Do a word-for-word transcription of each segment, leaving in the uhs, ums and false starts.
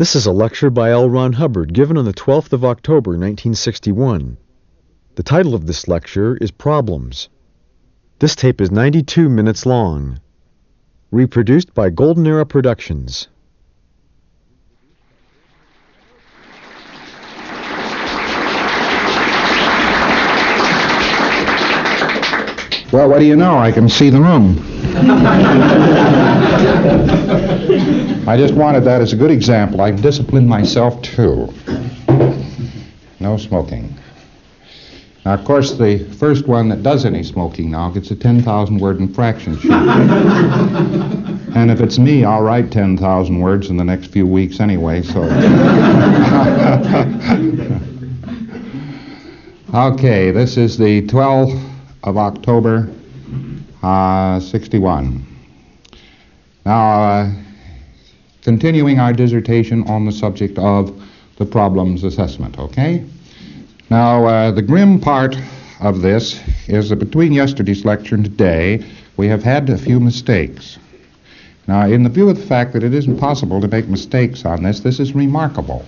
This is a lecture by L. Ron Hubbard given on the twelfth of October, nineteen sixty-one. The title of this lecture is Problems. This tape is ninety-two minutes long. Reproduced by Golden Era Productions. Well, what do you know? I can see the room. I just wanted that as a good example. I've disciplined myself, too. No smoking. Now, of course, the first one that does any smoking now gets a ten thousand word infraction sheet. And if it's me, I'll write ten thousand words in the next few weeks anyway, so... Okay, this is the twelfth of October, uh, sixty-one. Now, uh, continuing our dissertation on the subject of the problems assessment, okay? Now, uh, the grim part of this is that between yesterday's lecture and today, we have had a few mistakes. Now, in the view of the fact that it isn't possible to make mistakes on this, this is remarkable.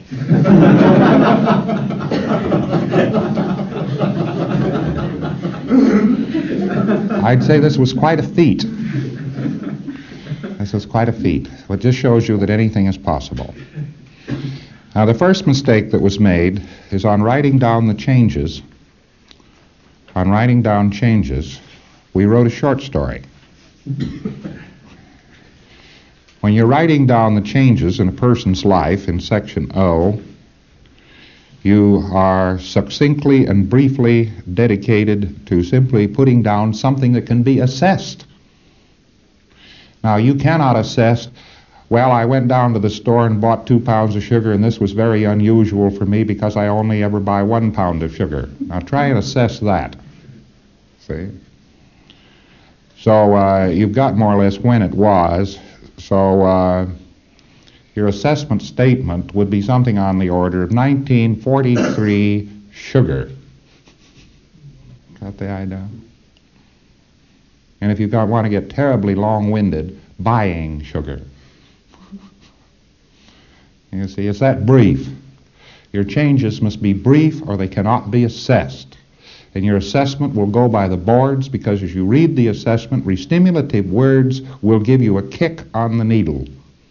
I'd say this was quite a feat. This was quite a feat. It just shows you that anything is possible. Now, the first mistake that was made is on writing down the changes. On writing down changes, we wrote a short story. When you're writing down the changes in a person's life in section O, you are succinctly and briefly dedicated to simply putting down something that can be assessed. Now, you cannot assess, well, I went down to the store and bought two pounds of sugar, and this was very unusual for me because I only ever buy one pound of sugar. Now, try and assess that. See? So, uh, you've got more or less when it was. So, uh, your assessment statement would be something on the order of nineteen forty-three sugar. Got the idea? And if you got, want to get terribly long-winded, buying sugar. You see, it's that brief. Your changes must be brief or they cannot be assessed. And your assessment will go by the boards because as you read the assessment, restimulative words will give you a kick on the needle.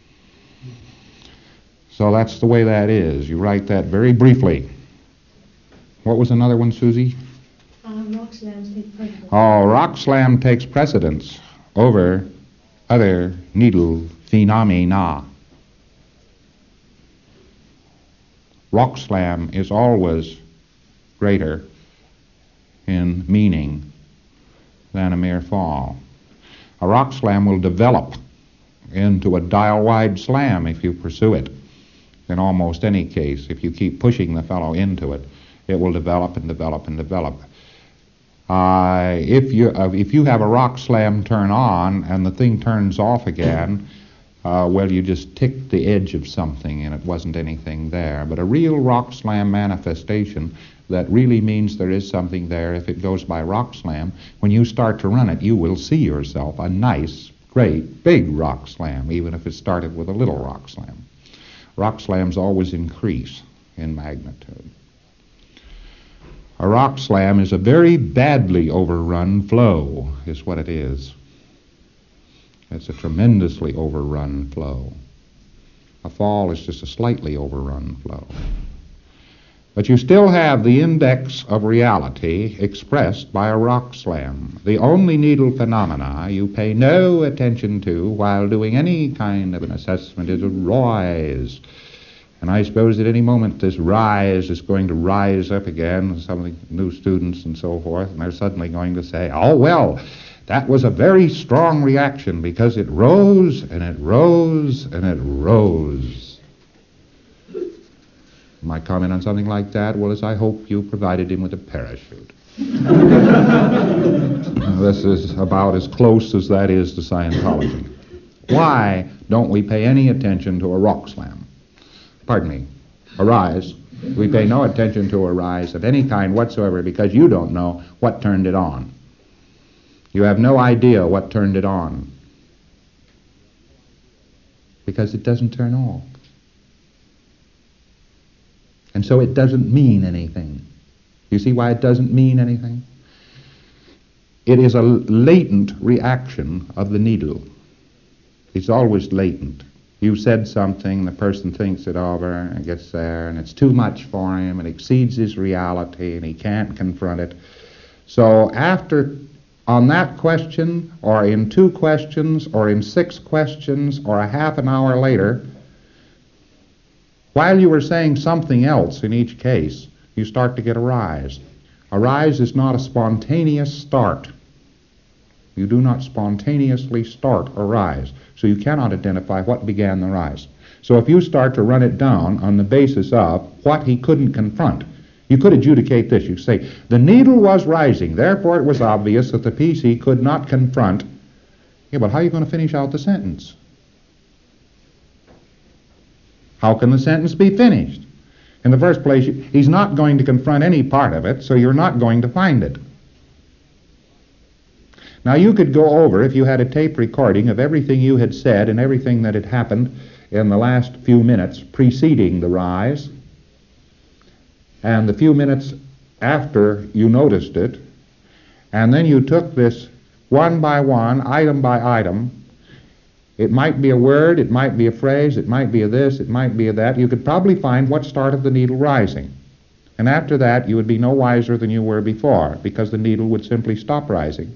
So that's the way that is. You write that very briefly. What was another one, Susie? Uh, rock slams take precedence. Oh, rock slam takes precedence over other needle phenomena. Rock slam is always greater in meaning than a mere fall. A rock slam will develop into a dial-wide slam if you pursue it. In almost any case, if you keep pushing the fellow into it, it will develop and develop and develop. Uh, if you uh, if you have a rock slam turn on and the thing turns off again, uh, well, you just ticked the edge of something and it wasn't anything there. But a real rock slam manifestation that really means there is something there, if it goes by rock slam, when you start to run it, you will see yourself a nice, great, big rock slam, even if it started with a little rock slam. Rock slams always increase in magnitude. A rock slam is a very badly overrun flow, is what it is. It's a tremendously overrun flow. A fall is just a slightly overrun flow. But you still have the index of reality expressed by a rock slam. The only needle phenomena you pay no attention to while doing any kind of an assessment is a rise. And I suppose at any moment this rise is going to rise up again, some of the new students and so forth, and they're suddenly going to say, oh, well, that was a very strong reaction because it rose and it rose and it rose. My comment on something like that, well, is I hope you provided him with a parachute. This is about as close as that is to Scientology. Why don't we pay any attention to a rock slam? Pardon me, a rise. We pay no attention to a rise of any kind whatsoever because you don't know what turned it on. You have no idea what turned it on because it doesn't turn off. And so it doesn't mean anything. You see why it doesn't mean anything? It is a latent reaction of the needle. It's always latent. You said something, the person thinks it over and gets there, and it's too much for him, and exceeds his reality, and he can't confront it. So after, on that question, or in two questions, or in six questions, or a half an hour later, while you were saying something else in each case, you start to get a rise. A rise is not a spontaneous start. You do not spontaneously start a rise, so you cannot identify what began the rise. So if you start to run it down on the basis of what he couldn't confront, you could adjudicate this. You say, the needle was rising, therefore it was obvious that the P C could not confront. Yeah, but how are you going to finish out the sentence? How can the sentence be finished? In the first place, he's not going to confront any part of it, so you're not going to find it. Now, you could go over, if you had a tape recording of everything you had said and everything that had happened in the last few minutes preceding the rise, and the few minutes after you noticed it, and then you took this one by one, item by item. It might be a word, it might be a phrase, it might be a this, it might be a that. You could probably find what started the needle rising. And after that, you would be no wiser than you were before, because the needle would simply stop rising.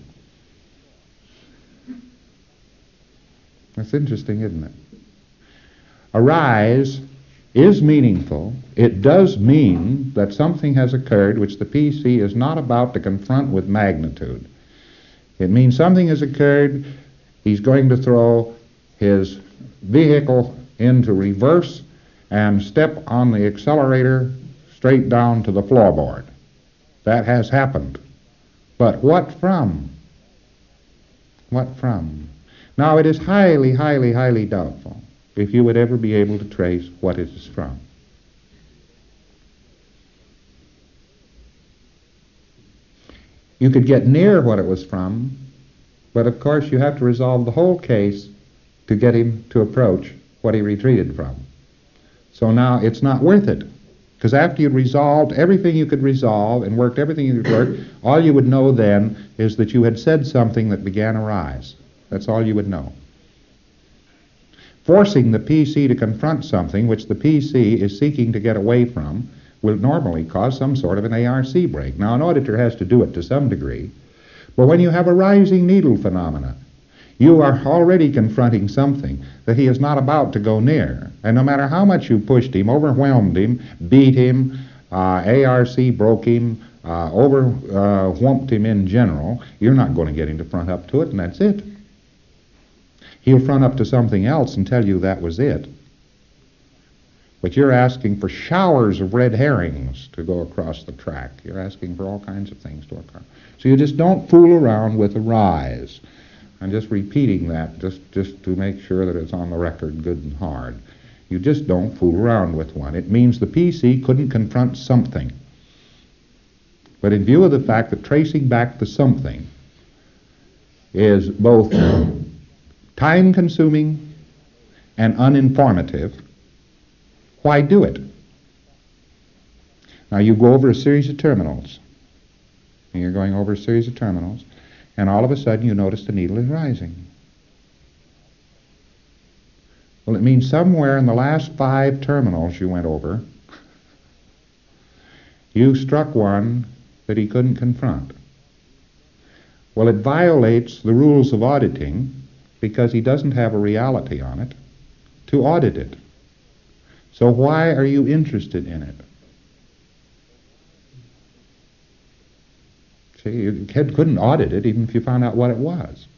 That's interesting, isn't it? A rise is meaningful. It does mean that something has occurred which the P C is not about to confront with magnitude. It means something has occurred. He's going to throw his vehicle into reverse and step on the accelerator straight down to the floorboard. That has happened. But what from? What from? Now, it is highly, highly, highly doubtful if you would ever be able to trace what it is from. You could get near what it was from, but of course you have to resolve the whole case to get him to approach what he retreated from. So now it's not worth it, because after you'd resolved everything you could resolve and worked everything you could work, all you would know then is that you had said something that began a rise. That's all you would know. Forcing the P C to confront something which the P C is seeking to get away from will normally cause some sort of an A R C break. Now, an auditor has to do it to some degree, but when you have a rising needle phenomena, you are already confronting something that he is not about to go near. And no matter how much you pushed him, overwhelmed him, beat him, uh, A R C broke him, uh, over uh, whumped him in general, you're not going to get him to front up to it, and that's it. He'll front up to something else and tell you that was it. But you're asking for showers of red herrings to go across the track. You're asking for all kinds of things to occur. So you just don't fool around with a rise. I'm just repeating that just, just to make sure that it's on the record good and hard. You just don't fool around with one. It means the P C couldn't confront something. But in view of the fact that tracing back to something is both time-consuming and uninformative, why do it? Now you go over a series of terminals, and you're going over a series of terminals, and all of a sudden you notice the needle is rising. Well, it means somewhere in the last five terminals you went over, you struck one that he couldn't confront. Well, it violates the rules of auditing because he doesn't have a reality on it to audit it. So why are you interested in it? See, you couldn't audit it even if you found out what it was.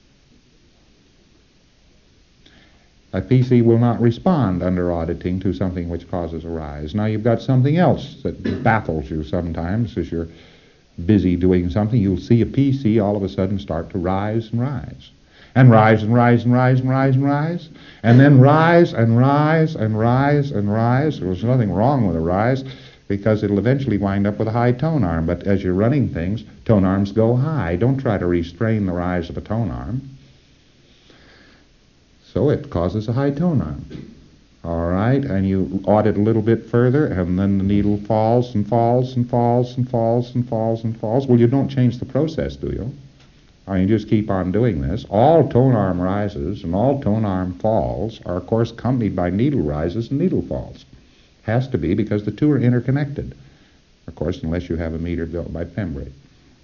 A P C will not respond under auditing to something which causes a rise. Now you've got something else that baffles you sometimes as you're busy doing something. You'll see a P C all of a sudden start to rise and rise. And rise and rise and rise and rise and rise. And then rise and rise and rise and rise. There's nothing wrong with a rise because it'll eventually wind up with a high tone arm. But as you're running things, tone arms go high. Don't try to restrain the rise of a tone arm. So it causes a high tone arm. All right, and you audit a little bit further, and then the needle falls and falls and falls and falls and falls and falls. Well, you don't change the process, do you? I mean, you just keep on doing this. All tone arm rises and all tone arm falls are, of course, accompanied by needle rises and needle falls. Has to be, because the two are interconnected. Of course, unless you have a meter built by Pembrey.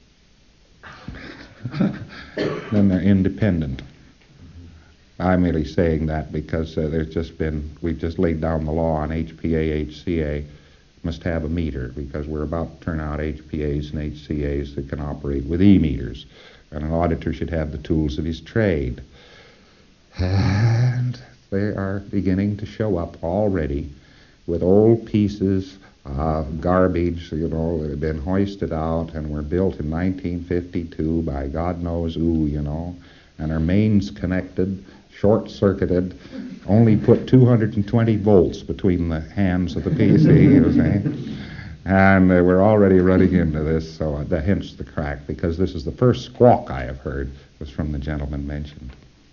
Then they're independent. I'm merely saying that because uh, there's just been, we've just laid down the law on H P A, H C A must have a meter, because we're about to turn out H P As and H C As that can operate with E-meters. And an auditor should have the tools of his trade. And they are beginning to show up already with old pieces of garbage, you know, that have been hoisted out and were built in nineteen fifty-two by God knows who, you know, and our mains connected, short-circuited, only put two hundred twenty volts between the hands of the P C, you see. And uh, we're already running into this, so uh, the, hence the crack, because this is the first squawk I have heard was from the gentleman mentioned.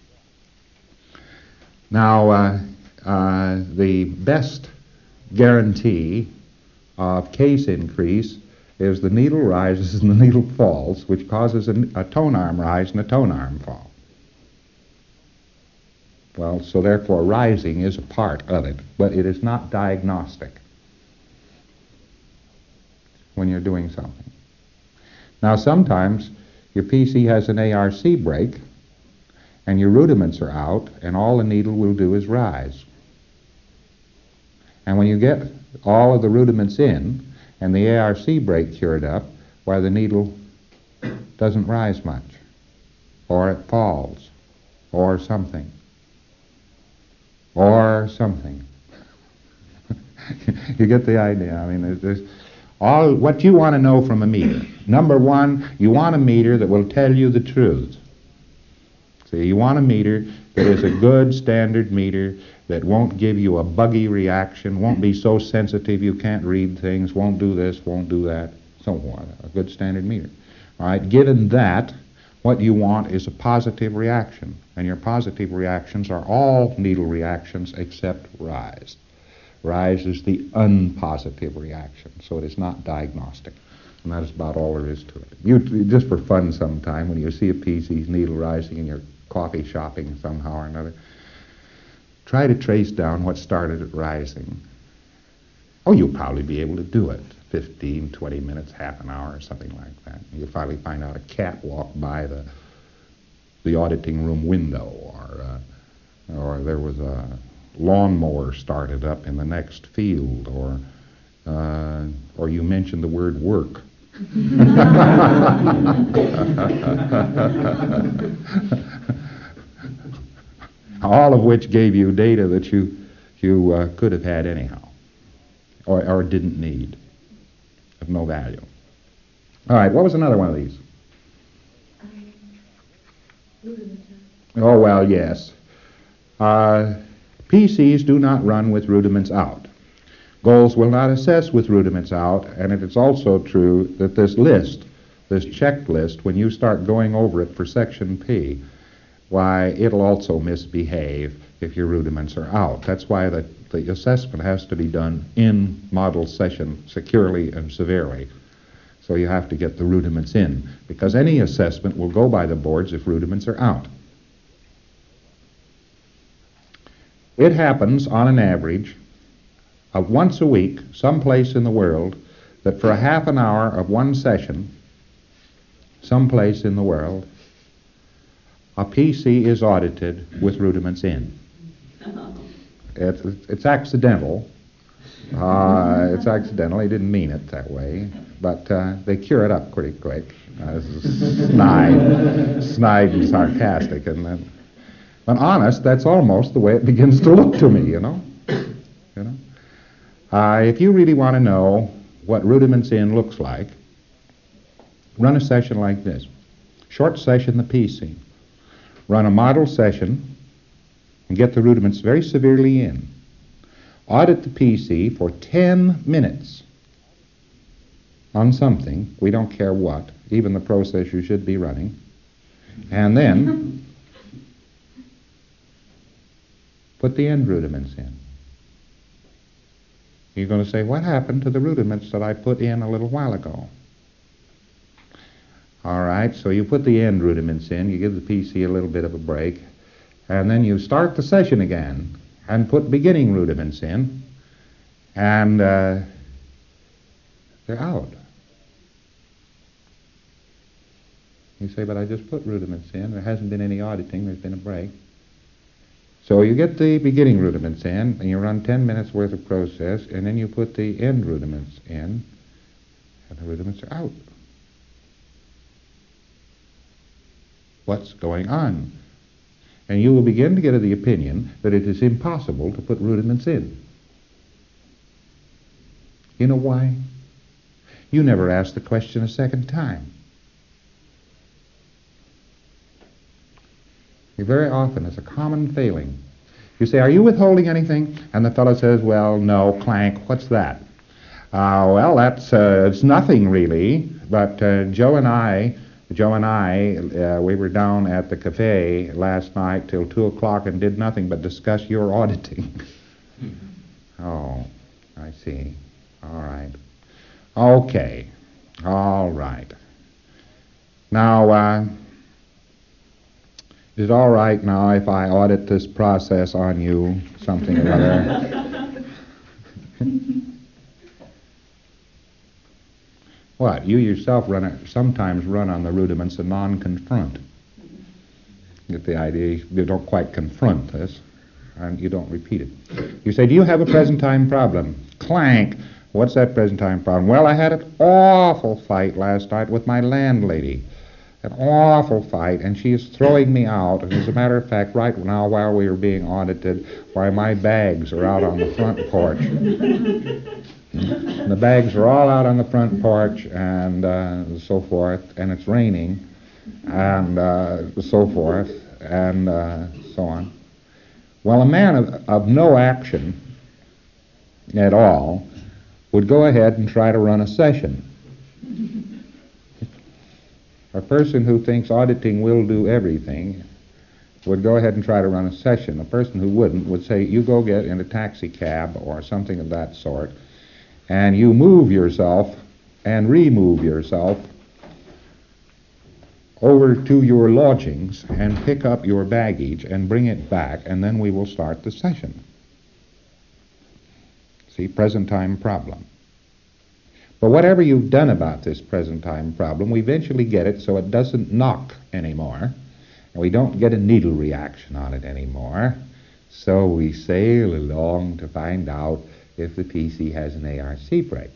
Now, uh, uh, the best guarantee of case increase is the needle rises and the needle falls, which causes a, a tone arm rise and a tone arm fall. Well, so therefore rising is a part of it, but it is not diagnostic when you're doing something. Now, sometimes your P C has an A R C break and your rudiments are out and all the needle will do is rise. And when you get all of the rudiments in and the A R C break cured up, why, the needle doesn't rise much, or it falls, or something, or something. You get the idea. I mean, there's, there's all what you want to know from a meter. Number one, you want a meter that will tell you the truth. See, you want a meter that is a good standard meter that won't give you a buggy reaction, won't be so sensitive you can't read things, won't do this, won't do that, so on. A good standard meter. All right, given that, what you want is a positive reaction, and your positive reactions are all needle reactions except rise. Rise is the unpositive reaction, so it is not diagnostic. And that is about all there is to it. You, just for fun sometime, when you see a P C's needle rising and you're coffee shopping somehow or another, try to trace down what started it rising. Oh, you'll probably be able to do it. fifteen, twenty minutes, half an hour, or something like that. You'll finally find out a cat walked by the the auditing room window, or uh, or there was a lawnmower started up in the next field, or uh, or you mentioned the word work. All of which gave you data that you you uh, could have had anyhow, or or didn't need, of no value. All right, what was another one of these? Um, rudiments. Oh, well, yes. Uh, P Cs do not run with rudiments out. Goals will not assess with rudiments out, and it is also true that this list, this checklist, when you start going over it for Section P, why, it'll also misbehave if your rudiments are out. That's why the, the assessment has to be done in model session securely and severely. So you have to get the rudiments in, because any assessment will go by the boards if rudiments are out. It happens on an average of once a week, someplace in the world, that for a half an hour of one session, someplace in the world, a P C is audited with rudiments in. It's, it's accidental. Uh, it's accidental. He didn't mean it that way. But uh, they cure it up pretty quick. Uh, this is snide, snide and sarcastic. And then, but honest, that's almost the way it begins to look to me, you know. You know. Uh, if you really want to know what rudiments in looks like, run a session like this. Short session, the P C. Run a model session and get the rudiments very severely in. Audit the P C for ten minutes on something, we don't care what, even the process you should be running, and then put the end rudiments in. You're going to say, what happened to the rudiments that I put in a little while ago? All right, so you put the end rudiments in, you give the P C a little bit of a break, and then you start the session again and put beginning rudiments in, and uh, they're out. You say, but I just put rudiments in. There hasn't been any auditing. There's been a break. So you get the beginning rudiments in, and you run ten minutes worth of process, and then you put the end rudiments in, and the rudiments are out. What's going on? And you will begin to get the opinion that it is impossible to put rudiments in. You know why? You never asked the question a second time. Very often, it's a common failing. You say, are you withholding anything? And the fellow says, well, no, clank, what's that? Uh, well, that's uh, it's nothing really, but uh, Joe and I, Joe and I, uh, we were down at the cafe last night till two o'clock and did nothing but discuss your auditing. Oh, I see. All right. Okay. All right. Now, uh, is it all right now if I audit this process on you, something or other? What? You yourself run it, sometimes run on the rudiments and non-confront. Get the idea? You don't quite confront this, and you don't repeat it. You say, do you have a present time problem? Clank. What's that present time problem? Well, I had an awful fight last night with my landlady. An awful fight, and she is throwing me out. And as a matter of fact, right now while we are being audited, why my bags are out on the front porch. And the bags are all out on the front porch, and uh, so forth, and it's raining, and uh, so forth, and uh, so on. Well, a man of, of no action at all would go ahead and try to run a session. A person who thinks auditing will do everything would go ahead and try to run a session. A person who wouldn't would say, you go get in a taxi cab or something of that sort, and you move yourself and remove yourself over to your lodgings and pick up your baggage and bring it back, and then we will start the session. See, present time problem. But whatever you've done about this present time problem, we eventually get it so it doesn't knock anymore, and we don't get a needle reaction on it anymore. So we sail along to find out if the P C has an A R C break.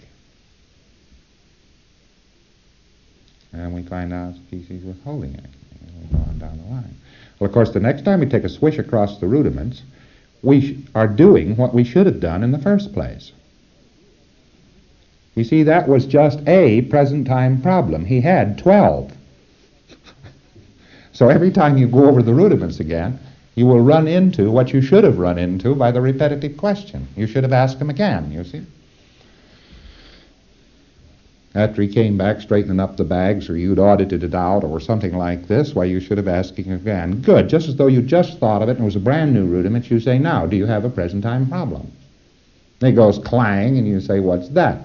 And we find out the P C is withholding it. And we go on down the line. Well, of course, the next time we take a swish across the rudiments, we sh- are doing what we should have done in the first place. You see, that was just a present time problem. He had twelve. So every time you go over the rudiments again, you will run into what you should have run into by the repetitive question. You should have asked him again, you see. After he came back straightening up the bags, or you'd audited it out, or something like this, why, you should have asked him again. Good, just as though you just thought of it and it was a brand new rudiment, you say, now, do you have a present time problem? And it goes clang, and you say, what's that?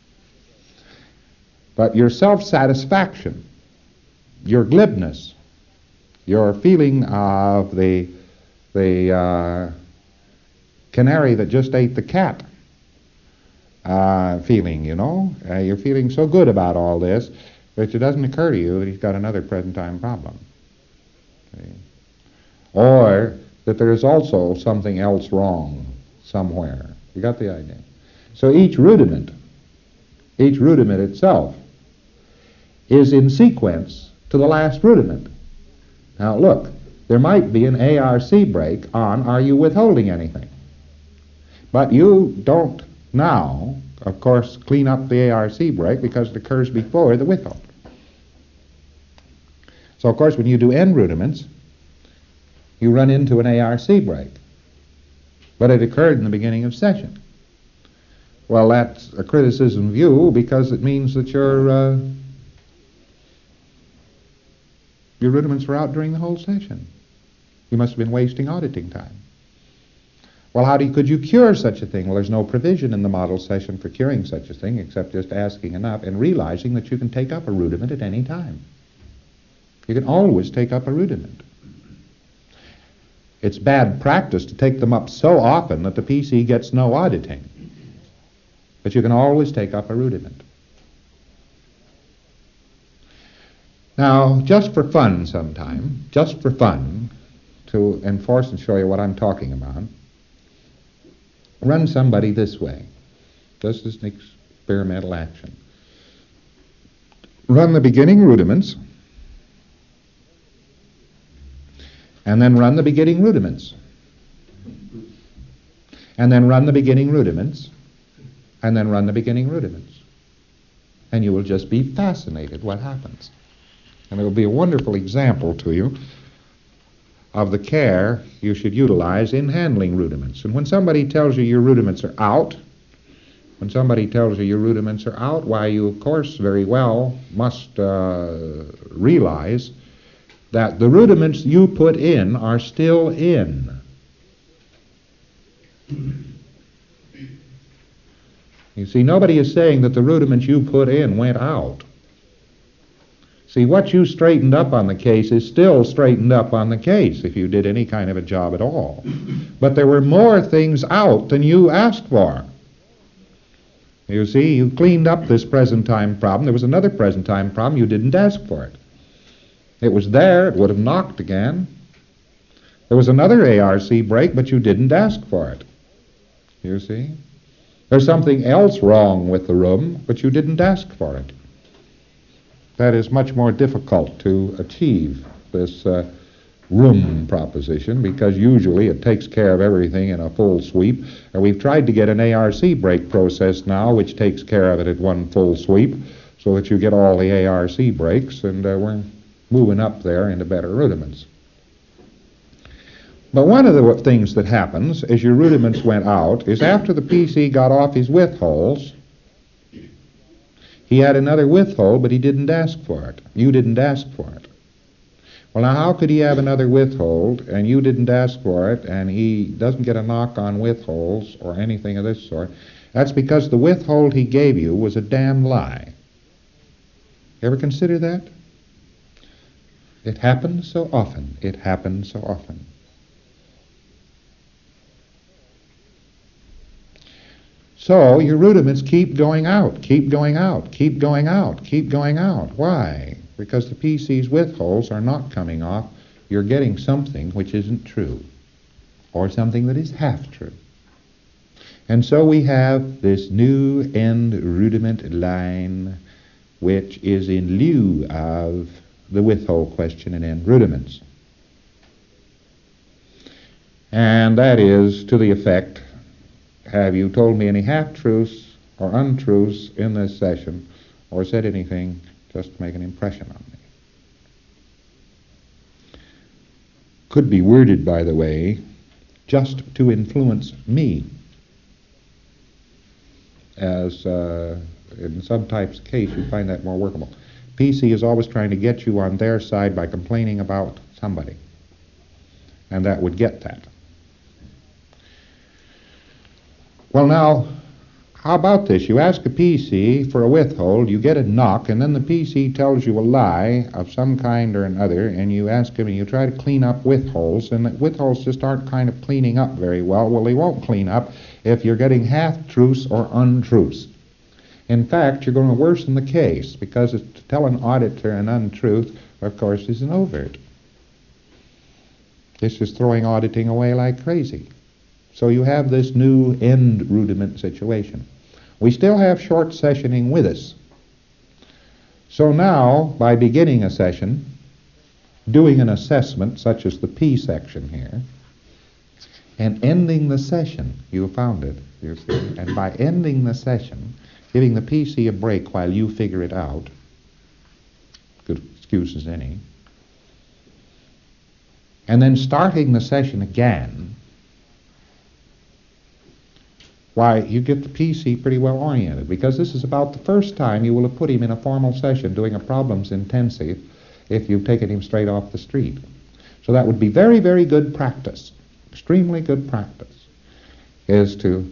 But your self-satisfaction, your glibness, your feeling of the the uh, canary that just ate the cat uh, feeling, you know, uh, you're feeling so good about all this that it doesn't occur to you that he's got another present-time problem. See? Or that there is also something else wrong somewhere. You got the idea? So each rudiment, each rudiment itself, is in sequence to the last rudiment. Now look, there might be an A R C break on, are you withholding anything? But you don't now, of course, clean up the A R C break because it occurs before the withhold. So of course when you do end rudiments, you run into an A R C break. But it occurred in the beginning of session. Well, that's a criticism view because it means that your uh, your rudiments were out during the whole session. You must have been wasting auditing time. Well, how do you, could you cure such a thing? Well, there's no provision in the model session for curing such a thing except just asking enough and realizing that you can take up a rudiment at any time. You can always take up a rudiment. It's bad practice to take them up so often that the P C gets no auditing. But you can always take up a rudiment. Now, just for fun sometime, just for fun, to enforce and show you what I'm talking about, run somebody this way. This is an experimental action. Run the beginning rudiments, and then run the beginning rudiments, and then run the beginning rudiments, and then run the beginning rudiments. And you will just be fascinated what happens. And it will be a wonderful example to you of the care you should utilize in handling rudiments. And when somebody tells you your rudiments are out, when somebody tells you your rudiments are out, why, you, of course, very well must uh, realize that the rudiments you put in are still in. You see, nobody is saying that the rudiments you put in went out. See, what you straightened up on the case is still straightened up on the case if you did any kind of a job at all. But there were more things out than you asked for. You see, you cleaned up this present time problem. There was another present time problem. You didn't ask for it. It was there. It would have knocked again. There was another A R C break, but you didn't ask for it. You see? There's something else wrong with the room, but you didn't ask for it. That is much more difficult to achieve, this uh, room proposition, because usually it takes care of everything in a full sweep. And we've tried to get an A R C break process now, which takes care of it at one full sweep, so that you get all the A R C breaks, and uh, we're moving up there into better rudiments. But one of the things that happens as your rudiments went out is after the P C got off his width holes, he had another width hole, but he didn't ask for it. You didn't ask for it. Well, now, how could he have another width hole, and you didn't ask for it, and he doesn't get a knock on width holes or anything of this sort? That's because the width hole he gave you was a damn lie. You ever consider that? It happens so often. It happens so often. So your rudiments keep going out, keep going out, keep going out, keep going out. Why? Because the P C's width holes are not coming off. You're getting something which isn't true, or something that is half true. And so we have this new end rudiment line, which is in lieu of the width hole question in end rudiments. And that is to the effect, have you told me any half-truths or untruths in this session, or said anything just to make an impression on me? Could be worded, by the way, just to influence me. As uh, in some types of case, you find that more workable. P C is always trying to get you on their side by complaining about somebody, and that would get that. Well, now, how about this? You ask a P C for a width hole, you get a knock, and then the P C tells you a lie of some kind or another, and you ask him and you try to clean up width holes, and the width holes just aren't kind of cleaning up very well. Well, they won't clean up if you're getting half-truths or untruths. In fact, you're going to worsen the case, because to tell an auditor an untruth, of course, is an overt. This is throwing auditing away like crazy. So you have this new end rudiment situation. We still have short sessioning with us. So now, by beginning a session, doing an assessment such as the P section here, and ending the session, you found it, you see, and by ending the session, giving the P C a break while you figure it out, good excuse as any, and then starting the session again, why, you get the P C pretty well oriented, because this is about the first time you will have put him in a formal session doing a problems intensive if you've taken him straight off the street. So that would be very, very good practice, extremely good practice. is to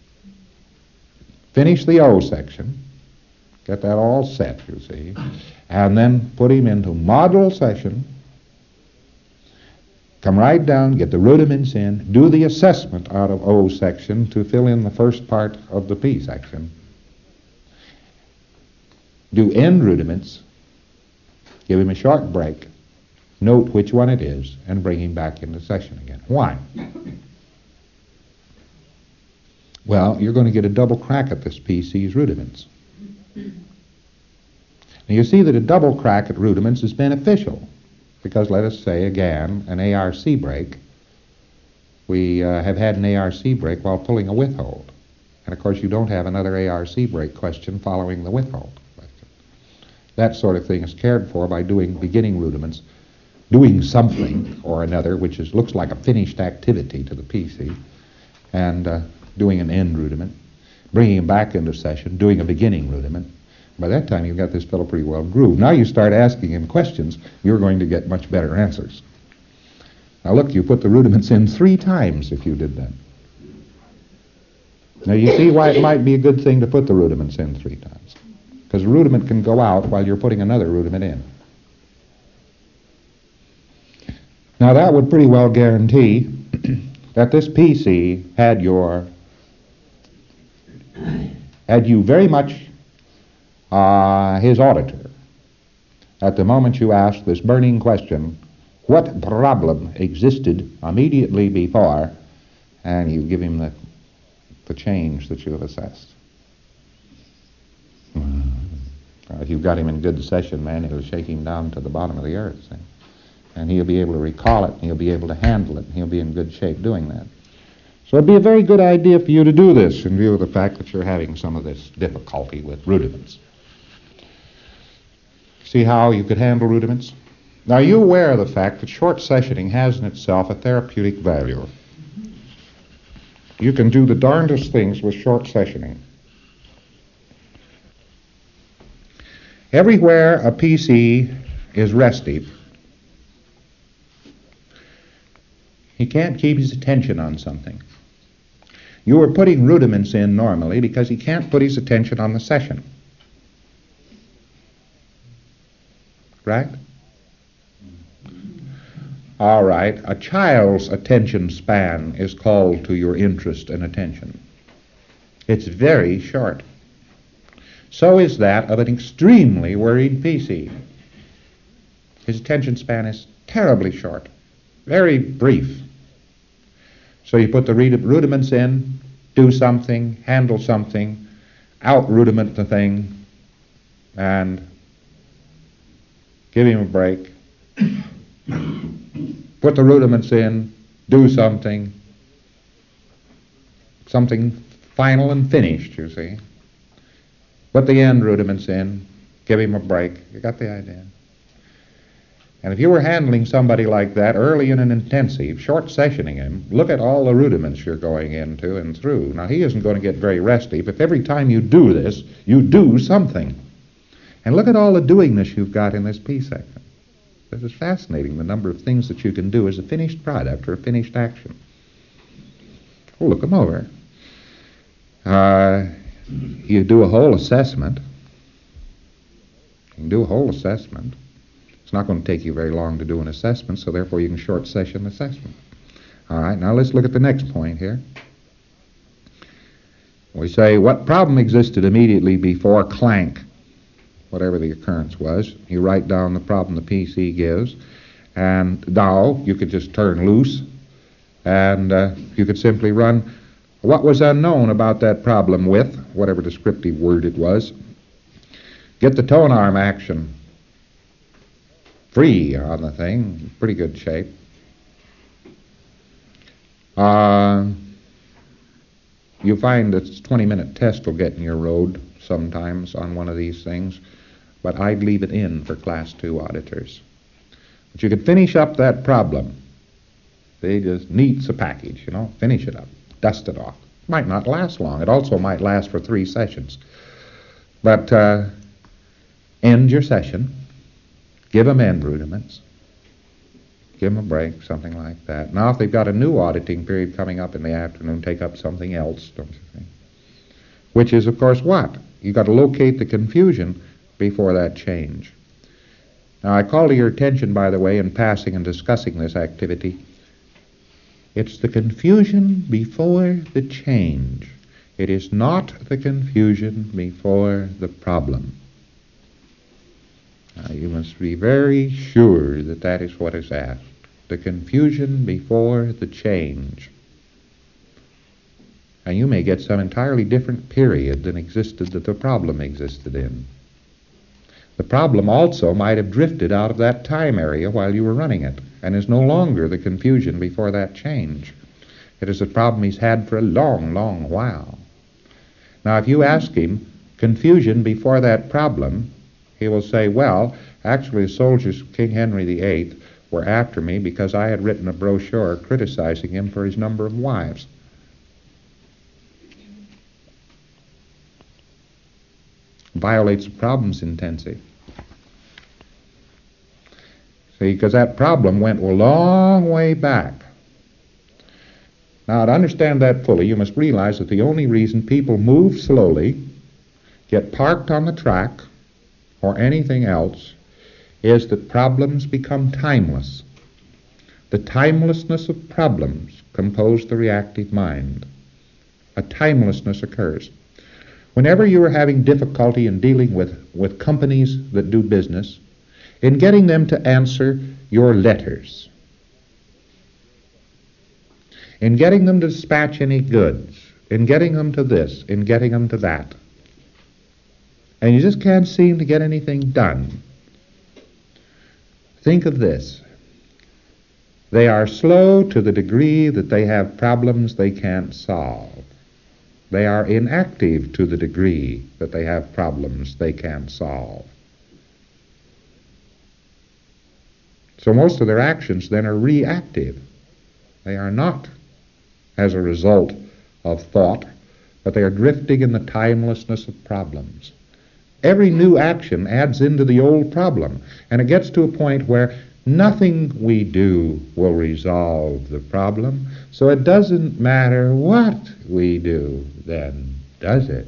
finish the O section, get that all set, you see, and then put him into model session, come right down, get the rudiments in, do the assessment out of O section to fill in the first part of the P section, do end rudiments, give him a short break, note which one it is, and bring him back into session again. Why? Well, you're going to get a double crack at this P C's rudiments. Now you see that a double crack at rudiments is beneficial because, let us say again, an A R C break, we uh, have had an A R C break while pulling a withhold. And of course you don't have another A R C break question following the withhold question. That sort of thing is cared for by doing beginning rudiments, doing something or another which is, looks like a finished activity to the P C, and uh, doing an end rudiment, bringing him back into session, doing a beginning rudiment. By that time, you've got this fellow pretty well grooved. Now you start asking him questions, you're going to get much better answers. Now look, you put the rudiments in three times if you did that. Now you see why it might be a good thing to put the rudiments in three times. Because a rudiment can go out while you're putting another rudiment in. Now that would pretty well guarantee that this P C had your, had you very much uh, his auditor at the moment you asked this burning question, what problem existed immediately before, and you give him the, the change that you have assessed. Uh, if you've got him in good session, man, it'll shake him down to the bottom of the earth. See? And he'll be able to recall it, and he'll be able to handle it, and he'll be in good shape doing that. So it'd be a very good idea for you to do this in view of the fact that you're having some of this difficulty with rudiments. See how you could handle rudiments? Now, are you aware of the fact that short sessioning has in itself a therapeutic value? You can do the darndest things with short sessioning. Everywhere a P C is restive, he can't keep his attention on something. You are putting rudiments in normally because he can't put his attention on the session. Right? All right. A child's attention span is called to your interest and attention. It's very short. So is that of an extremely worried P C. His attention span is terribly short, very brief. So you put the rudiments in, do something, handle something, out-rudiment the thing, and give him a break. Put the rudiments in, do something, something final and finished, you see. Put the end rudiments in, give him a break. You got the idea? And if you were handling somebody like that early in an intensive, short sessioning him, look at all the rudiments you're going into and through. Now, he isn't going to get very restive if every time you do this, you do something. And look at all the doingness you've got in this P section. This is fascinating, the number of things that you can do as a finished product or a finished action. Well, look them over. Uh, you do a whole assessment. You can do a whole assessment. It's not going to take you very long to do an assessment, so therefore you can short session assessment. All right, now let's look at the next point here. We say, what problem existed immediately before clank, whatever the occurrence was? You write down the problem the P C gives, and now you could just turn loose, and uh, you could simply run what was unknown about that problem with, whatever descriptive word it was, get the tone arm action free on the thing, pretty good shape. Uh, you find that twenty-minute test will get in your road sometimes on one of these things, but I'd leave it in for class two auditors. But you could finish up that problem. They just needs a package, you know, finish it up, dust it off. Might not last long. It also might last for three sessions. But uh, end your session. Give them end rudiments. Give them a break, something like that. Now, if they've got a new auditing period coming up in the afternoon, take up something else, don't you think? Which is, of course, what? You've got to locate the confusion before that change. Now, I call to your attention, by the way, in passing and discussing this activity, it's the confusion before the change. It is not the confusion before the problem. Now, you must be very sure that that is what is asked. The confusion before the change. And you may get some entirely different period than existed that the problem existed in. The problem also might have drifted out of that time area while you were running it, and is no longer the confusion before that change. It is a problem he's had for a long, long while. Now, if you ask him, confusion before that problem, he will say, well, actually the soldiers of King Henry the Eighth were after me because I had written a brochure criticizing him for his number of wives. Violates the problem's intensity. See, because that problem went a long way back. Now, to understand that fully, you must realize that the only reason people move slowly, get parked on the track, or anything else, is that problems become timeless. The timelessness of problems compose the reactive mind. A timelessness occurs. Whenever you are having difficulty in dealing with, with companies that do business, in getting them to answer your letters, in getting them to dispatch any goods, in getting them to this, in getting them to that, and you just can't seem to get anything done, think of this. They are slow to the degree that they have problems they can't solve. They are inactive to the degree that they have problems they can't solve. So most of their actions then are reactive. They are not as a result of thought, but they are drifting in the timelessness of problems. Every new action adds into the old problem, and it gets to a point where nothing we do will resolve the problem, so it doesn't matter what we do then, does it?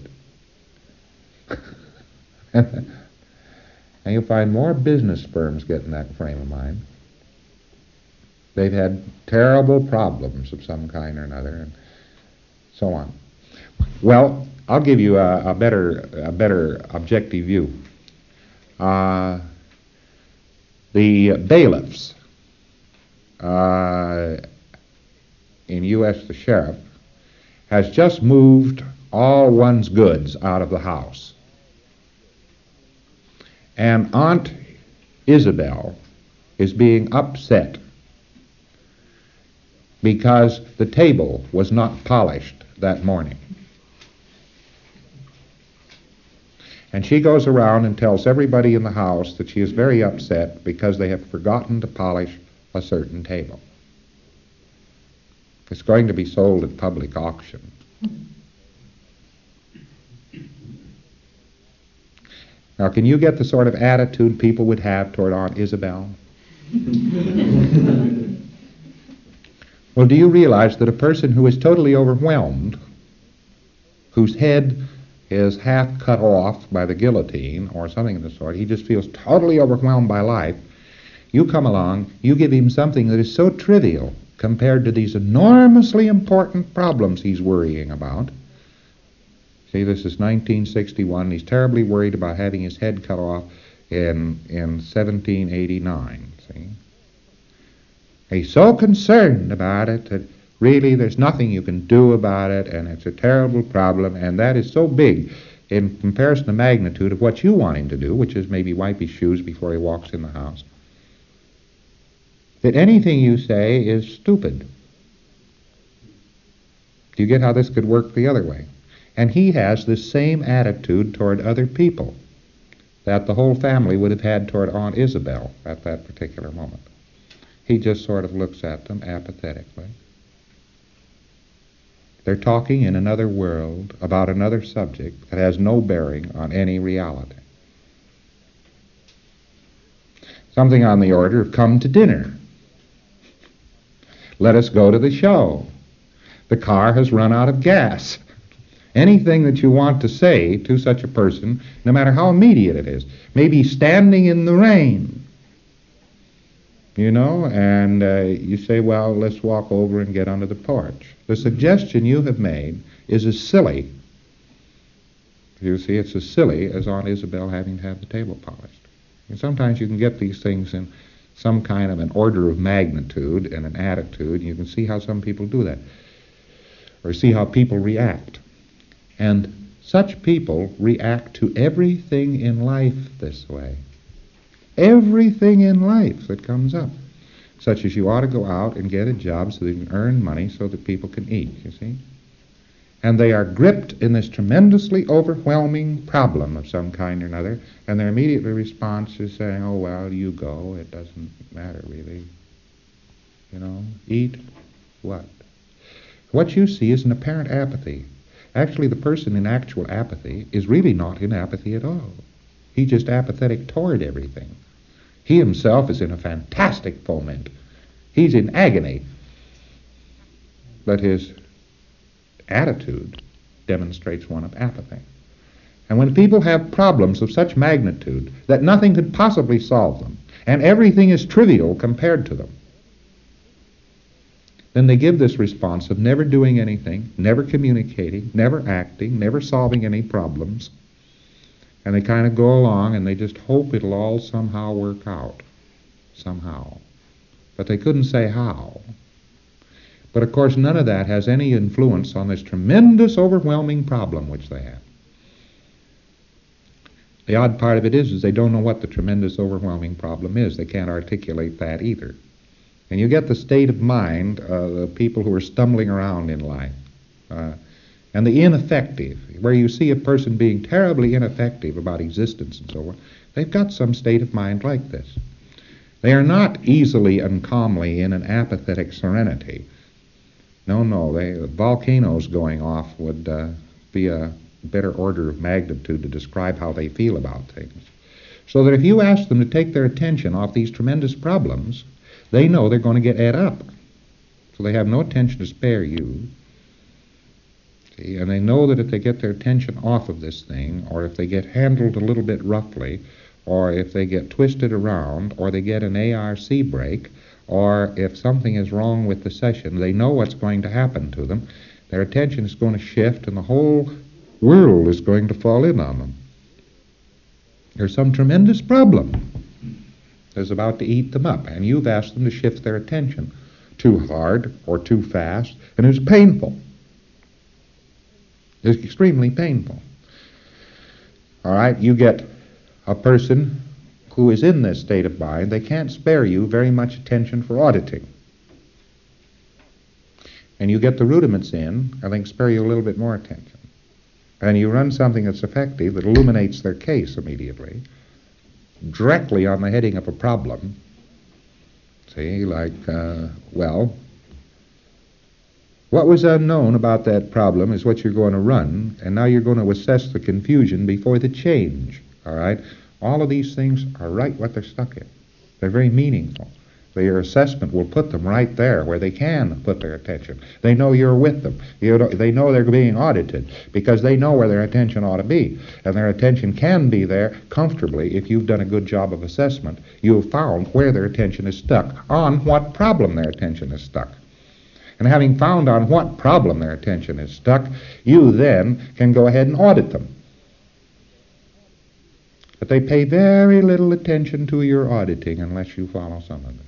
And you'll find more business firms get in that frame of mind. They've had terrible problems of some kind or another, and so on. Well, I'll give you a, a better, a better objective view. Uh, the bailiffs uh, in U S the sheriff has just moved all one's goods out of the house, and Aunt Isabel is being upset because the table was not polished that morning. And she goes around and tells everybody in the house that she is very upset because they have forgotten to polish a certain table. It's going to be sold at public auction. Now, can you get the sort of attitude people would have toward Aunt Isabel? Well, do you realize that a person who is totally overwhelmed, whose head is half cut off by the guillotine or something of the sort, he just feels totally overwhelmed by life, you come along, you give him something that is so trivial compared to these enormously important problems he's worrying about. See, this is nineteen sixty-one. He's terribly worried about having his head cut off in, in seventeen eighty-nine, see? He's so concerned about it that really there's nothing you can do about it, and it's a terrible problem, and that is so big in comparison to the magnitude of what you want him to do, which is maybe wipe his shoes before he walks in the house, that anything you say is stupid. Do you get how this could work the other way? And he has this same attitude toward other people that the whole family would have had toward Aunt Isabel at that particular moment. He just sort of looks at them apathetically. They're talking in another world about another subject that has no bearing on any reality. Something on the order of come to dinner. Let us go to the show. The car has run out of gas. Anything that you want to say to such a person, no matter how immediate it is, maybe standing in the rain, you know, and uh, you say, well, let's walk over and get under the porch. The suggestion you have made is as silly, you see, it's as silly as Aunt Isabel having to have the table polished. And sometimes you can get these things in some kind of an order of magnitude and an attitude, and you can see how some people do that, or see how people react. And such people react to everything in life this way. Everything in life that comes up. Such as you ought to go out and get a job so that you can earn money so that people can eat, you see. And they are gripped in this tremendously overwhelming problem of some kind or another, and their immediate response is saying, oh, well, you go, it doesn't matter really. You know, eat what? What you see is an apparent apathy. Actually, the person in actual apathy is really not in apathy at all. He's just apathetic toward everything. He himself is in a fantastic foment. He's in agony. But his attitude demonstrates one of apathy. And when people have problems of such magnitude that nothing could possibly solve them, and everything is trivial compared to them, then they give this response of never doing anything, never communicating, never acting, never solving any problems, and they kind of go along and they just hope it'll all somehow work out, somehow. But they couldn't say how. But of course none of that has any influence on this tremendous, overwhelming problem which they have. The odd part of it is, is they don't know what the tremendous, overwhelming problem is. They can't articulate that either. And you get the state of mind of the people who are stumbling around in life. Uh, and the ineffective, where you see a person being terribly ineffective about existence and so on, they've got some state of mind like this. They are not easily and calmly in an apathetic serenity. No, no, they, volcanoes going off would uh, be a better order of magnitude to describe how they feel about things. So that if you ask them to take their attention off these tremendous problems, they know they're going to get ate up. So they have no attention to spare you. See? And they know that if they get their attention off of this thing, or if they get handled a little bit roughly, or if they get twisted around, or they get an A R C break, or if something is wrong with the session, they know what's going to happen to them. Their attention is going to shift, and the whole world is going to fall in on them. There's some tremendous problem that's about to eat them up, and you've asked them to shift their attention too hard or too fast, and it's painful. It's extremely painful. All right, you get a person who is in this state of mind. They can't spare you very much attention for auditing. And you get the rudiments in, and they can spare you a little bit more attention. And you run something that's effective that illuminates their case immediately, directly on the heading of a problem. See, like, uh, well, what was unknown about that problem is what you're going to run, and now you're going to assess the confusion before the change, all right? All of these things are right what they're stuck in. They're very meaningful. So your assessment will put them right there where they can put their attention. They know you're with them. You know, they know they're being audited because they know where their attention ought to be. And their attention can be there comfortably if you've done a good job of assessment. You have found where their attention is stuck, on what problem their attention is stuck. And having found on what problem their attention is stuck, you then can go ahead and audit them. But they pay very little attention to your auditing unless you follow some of this.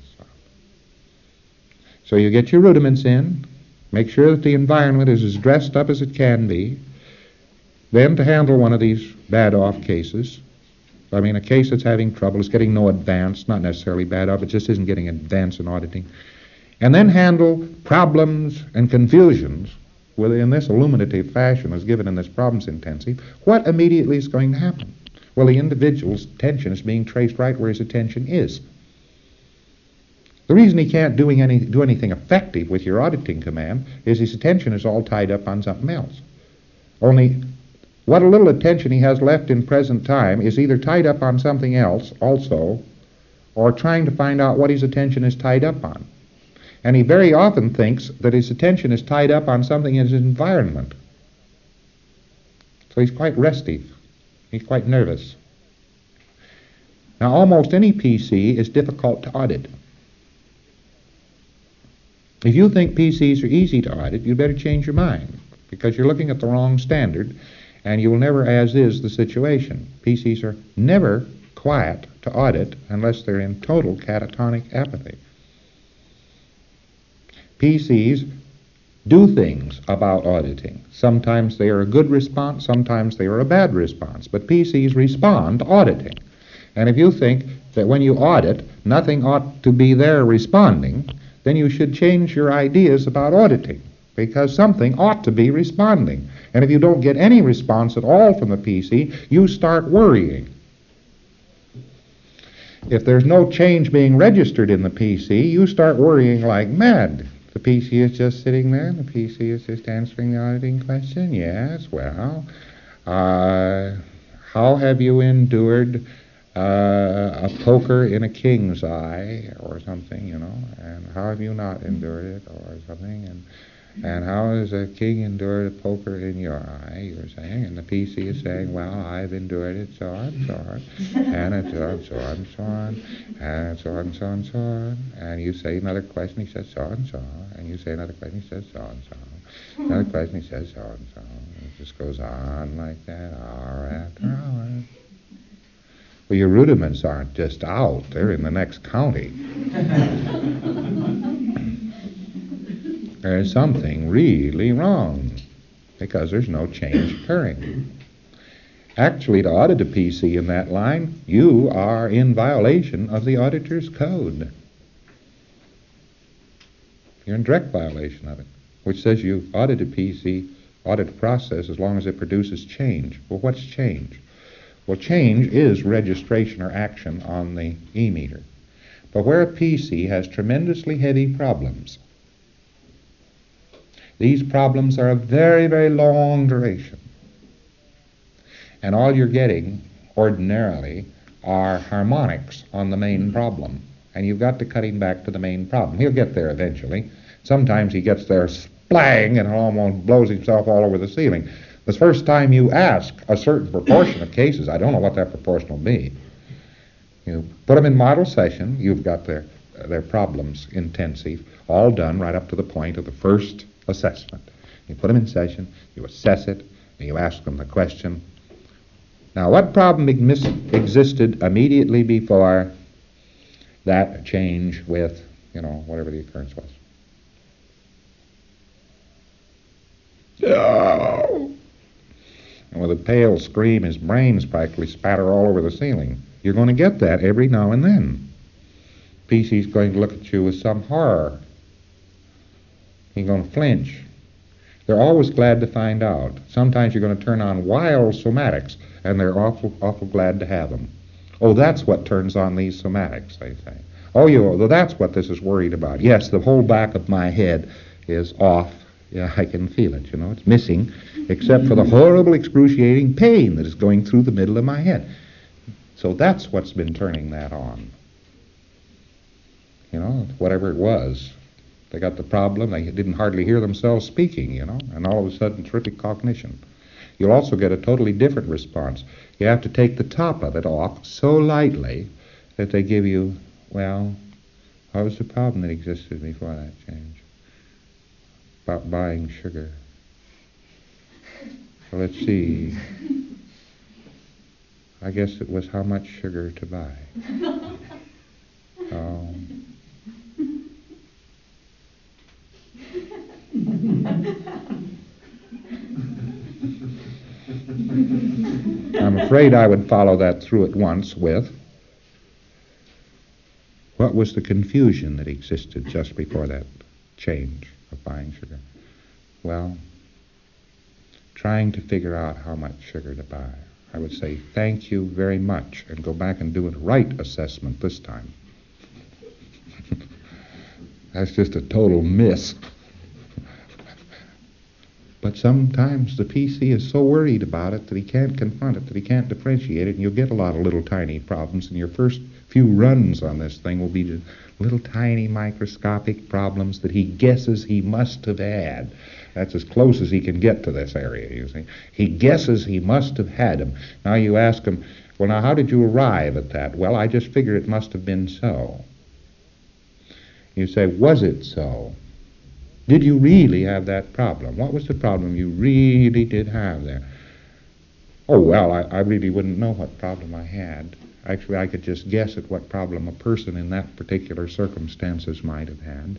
So you get your rudiments in, make sure that the environment is as dressed up as it can be. Then to handle one of these bad off cases, I mean a case that's having trouble, is getting no advance, not necessarily bad off, it just isn't getting advance in auditing. And then handle problems and confusions in this illuminative fashion as given in this problems intensive. What immediately is going to happen? Well, the individual's attention is being traced right where his attention is. The reason he can't doing any, do anything effective with your auditing command is his attention is all tied up on something else. Only what a little attention he has left in present time is either tied up on something else also, or trying to find out what his attention is tied up on. And he very often thinks that his attention is tied up on something in his environment. So he's quite restive. He's quite nervous. Now, almost any P C is difficult to audit. If you think P Cs are easy to audit, you'd better change your mind, because you're looking at the wrong standard, and you will never as is the situation. P Cs are never quiet to audit unless they're in total catatonic apathy. P Cs do things about auditing. Sometimes they are a good response, sometimes they are a bad response, but P Cs respond to auditing. And if you think that when you audit, nothing ought to be there responding, then you should change your ideas about auditing, because something ought to be responding. And if you don't get any response at all from the P C, you start worrying. If there's no change being registered in the P C, you start worrying like mad. The P C is just sitting there, and the P C is just answering the auditing question. Yes, well, uh, how have you endured uh, a poker in a king's eye, or something, you know, and how have you not endured it, or something, and and how has a king endured a poker in your eye, you were saying, and the P C is saying, well, I've endured it, so on, so on, and it's so on, so on, so on, and so on, so on, so on, and you say another question, he says so on, so on, and you say another question, he says so on, so on, another question, he says so on, so on, and it just goes on like that, hour after hour. Well, your rudiments aren't just out, they're in the next county. There's something really wrong, because there's no change occurring. Actually, to audit a P C in that line, you are in violation of the auditor's code. You're in direct violation of it, which says you audit a P C, audit a process as long as it produces change. Well, what's change? Well, change is registration or action on the E-meter. But where a P C has tremendously heavy problems, these problems are of very, very long duration. And all you're getting, ordinarily, are harmonics on the main problem. And you've got to cut him back to the main problem. He'll get there eventually. Sometimes he gets there splang and almost blows himself all over the ceiling. The first time you ask a certain proportion of cases, I don't know what that proportion will be, you put them in model session, you've got their, their problems intensive, all done right up to the point of the first assessment. You put them in session, you assess it, and you ask them the question. Now, what problem ex- existed immediately before that change with, you know, whatever the occurrence was? Oh! And with a pale scream, his brains practically spatter all over the ceiling. You're going to get that every now and then. P C's going to look at you with some horror. He's going to flinch. They're always glad to find out. Sometimes you're going to turn on wild somatics, and they're awful, awful glad to have them. Oh, that's what turns on these somatics, they say. Oh, you, well, that's what this is worried about. Yes, the whole back of my head is off. Yeah, I can feel it, you know. It's missing, except for the horrible, excruciating pain that is going through the middle of my head. So that's what's been turning that on. You know, whatever it was. They got the problem, they didn't hardly hear themselves speaking, you know, and all of a sudden, terrific cognition. You'll also get a totally different response. You have to take the top of it off so lightly that they give you, well, what was the problem that existed before that change? About buying sugar. Well, let's see. I guess it was how much sugar to buy. Oh. I'm afraid I would follow that through at once with, what was the confusion that existed just before that change of buying sugar? Well, trying to figure out how much sugar to buy. I would say, thank you very much, and go back and do a right assessment this time. That's just a total miss. But sometimes the P C is so worried about it that he can't confront it, that he can't differentiate it, and you'll get a lot of little tiny problems, and your first few runs on this thing will be just little tiny microscopic problems that he guesses he must have had. That's as close as he can get to this area, you see. He guesses he must have had them. Now you ask him, well, now how did you arrive at that? Well, I just figure it must have been so. You say, was it so? Did you really have that problem? What was the problem you really did have there? Oh, well, I, I really wouldn't know what problem I had. Actually, I could just guess at what problem a person in that particular circumstances might have had.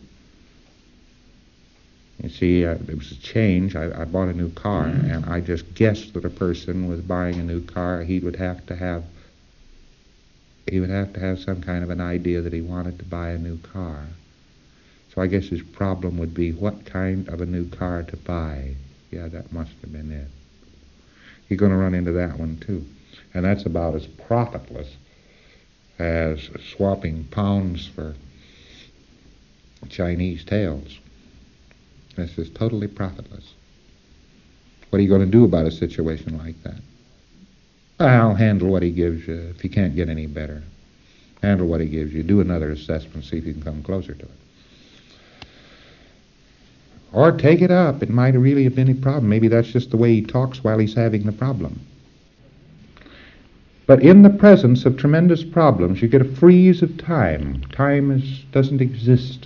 You see, uh, there was a change. I, I bought a new car, and I just guessed that a person was buying a new car. He would have to have, he would have to have some kind of an idea that he wanted to buy a new car. So I guess his problem would be what kind of a new car to buy. Yeah, that must have been it. You're going to run into that one, too. And that's about as profitless as swapping pounds for Chinese tails. This is totally profitless. What are you going to do about a situation like that? I'll handle what he gives you if he can't get any better. Handle what he gives you. Do another assessment, see if you can come closer to it. Or take it up. It might really have been a problem. Maybe that's just the way he talks while he's having the problem. But in the presence of tremendous problems, you get a freeze of time. Time is, doesn't exist.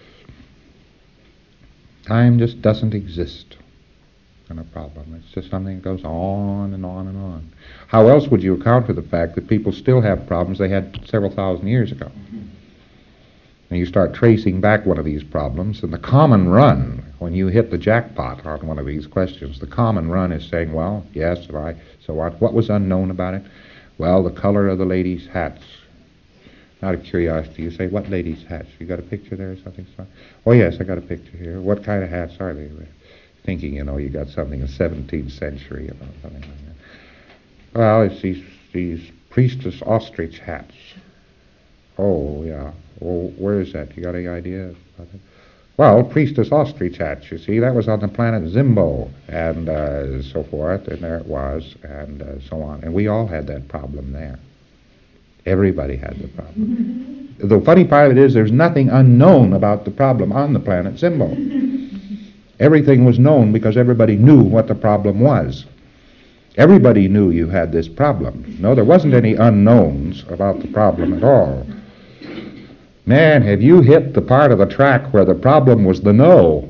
Time just doesn't exist in a problem. It's just something that goes on and on and on. How else would you account for the fact that people still have problems they had several thousand years ago? And you start tracing back one of these problems, and the common run, when you hit the jackpot on one of these questions, the common run is saying, well, yes, right, so what? What was unknown about it? Well, the color of the ladies' hats. Out of curiosity, you say, what ladies' hats? You got a picture there or something? Oh, yes, I got a picture here. What kind of hats are they? Thinking, you know, you got something in the seventeenth century, you know, something like that. Well, it's these, these priestess ostrich hats. Oh, yeah. Well, where is that? You got any idea about it? Well, priestess ostrich hats, you see, that was on the planet Zimbo, and uh, so forth, and there it was, and uh, so on. And we all had that problem there. Everybody had the problem. The funny part of it is there's nothing unknown about the problem on the planet Zimbo. Everything was known because everybody knew what the problem was. Everybody knew you had this problem. No, there wasn't any unknowns about the problem at all. Man, have you hit the part of the track where the problem was the no?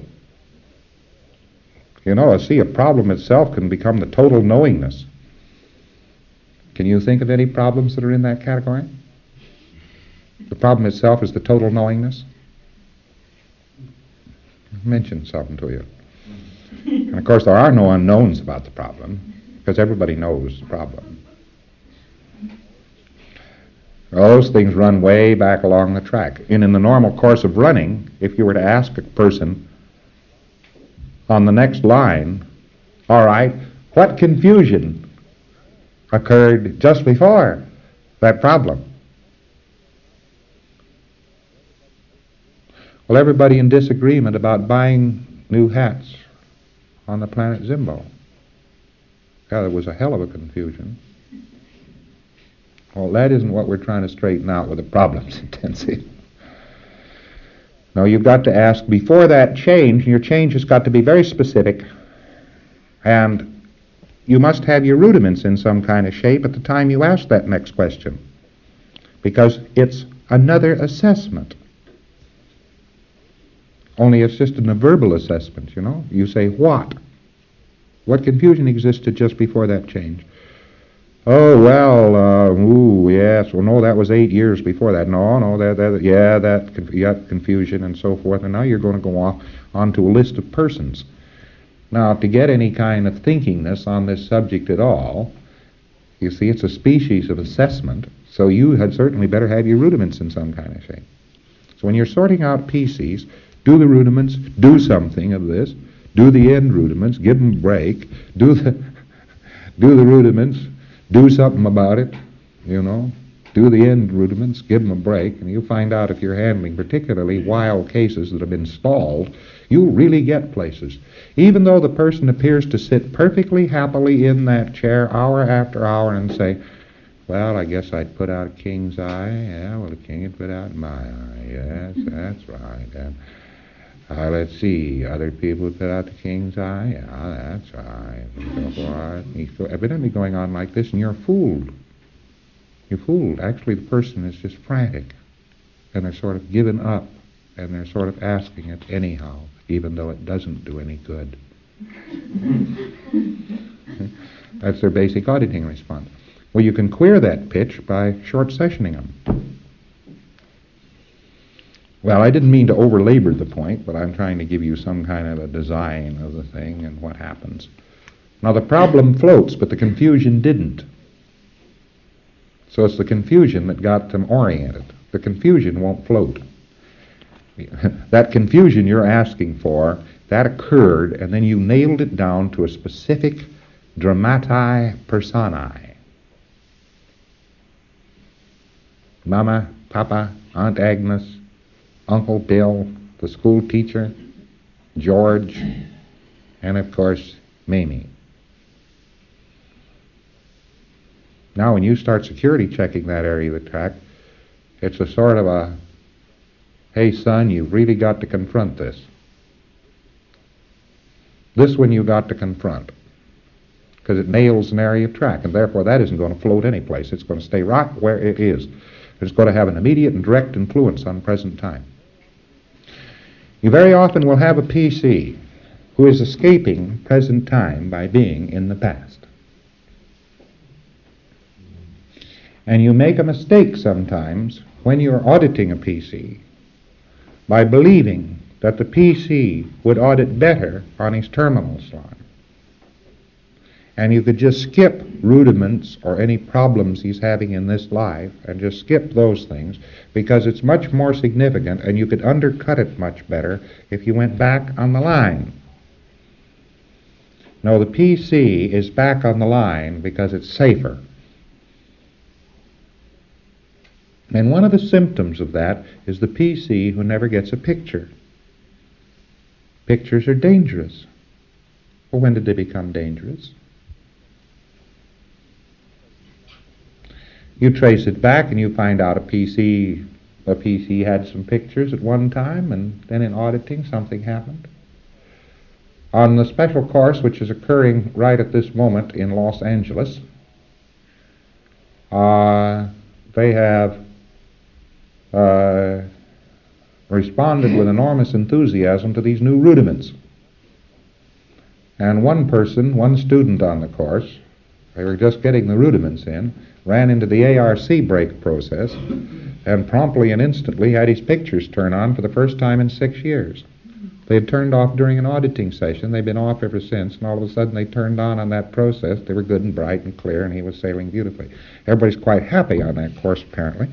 You know, see, a problem itself can become the total knowingness. Can you think of any problems that are in that category? The problem itself is the total knowingness? I'll mention something to you. And of course, there are no unknowns about the problem, because everybody knows the problem. Those things run way back along the track. And in the normal course of running, if you were to ask a person on the next line, all right, what confusion occurred just before that problem? Well, everybody in disagreement about buying new hats on the planet Zimbo. Yeah, there was a hell of a confusion. Well, that isn't what we're trying to straighten out with the problems intensive. No, you've got to ask, before that change, and your change has got to be very specific, and you must have your rudiments in some kind of shape at the time you ask that next question, because it's another assessment. Only it's just a verbal assessment, you know. You say, what? What confusion existed just before that change? Oh, well, uh, ooh, yes, well, no, that was eight years before that. No, no, that, that yeah, that, you got confusion and so forth, and now you're going to go off onto a list of persons. Now, to get any kind of thinkingness on this subject at all, you see, it's a species of assessment, so you had certainly better have your rudiments in some kind of shape. So when you're sorting out P Cs, do the rudiments, do something of this, do the end rudiments, give them a break, do the, do the rudiments, do something about it, you know. Do the end rudiments, give them a break, and you find out if you're handling particularly wild cases that have been stalled, you really get places. Even though the person appears to sit perfectly happily in that chair hour after hour and say, well, I guess I'd put out a king's eye. Yeah, well, the king had put out my eye. Yes, that's right. And, uh, let's see, other people would put out the king's eye. Yeah, that's right. And so forth. He's evidently going on like this, and you're fooled. You're fooled. Actually, the person is just frantic, and they're sort of given up, and they're sort of asking it anyhow, even though it doesn't do any good. That's their basic auditing response. Well, you can queer that pitch by short-sessioning them. Well, I didn't mean to over-labor the point, but I'm trying to give you some kind of a design of the thing and what happens. Now, the problem floats, but the confusion didn't. So it's the confusion that got them oriented. The confusion won't float. That confusion you're asking for, that occurred, and then you nailed it down to a specific dramati personae. Mama, Papa, Aunt Agnes, Uncle Bill, the school teacher, George, and of course, Mamie. Now, when you start security checking that area of the track, it's a sort of a, hey, son, you've really got to confront this. This one you've got to confront, because it nails an area of track, and therefore that isn't going to float any place. It's going to stay right where it is. It's going to have an immediate and direct influence on present time. You very often will have a P C who is escaping present time by being in the past. And you make a mistake sometimes when you're auditing a P C by believing that the P C would audit better on his terminal slide. And you could just skip rudiments or any problems he's having in this life and just skip those things because it's much more significant and you could undercut it much better if you went back on the line. No, the P C is back on the line because it's safer. And one of the symptoms of that is the P C who never gets a picture. Pictures are dangerous. Well, when did they become dangerous? You trace it back and you find out a P C, a P C had some pictures at one time, and then in auditing something happened. On the special course which is occurring right at this moment in Los Angeles, uh, they have uh, responded with enormous enthusiasm to these new rudiments. And one person, one student on the course, they were just getting the rudiments in, ran into the A R C break process and promptly and instantly had his pictures turn on for the first time in six years. They had turned off during an auditing session. They'd been off ever since, and all of a sudden they turned on on that process. They were good and bright and clear, and he was sailing beautifully. Everybody's quite happy on that course, apparently.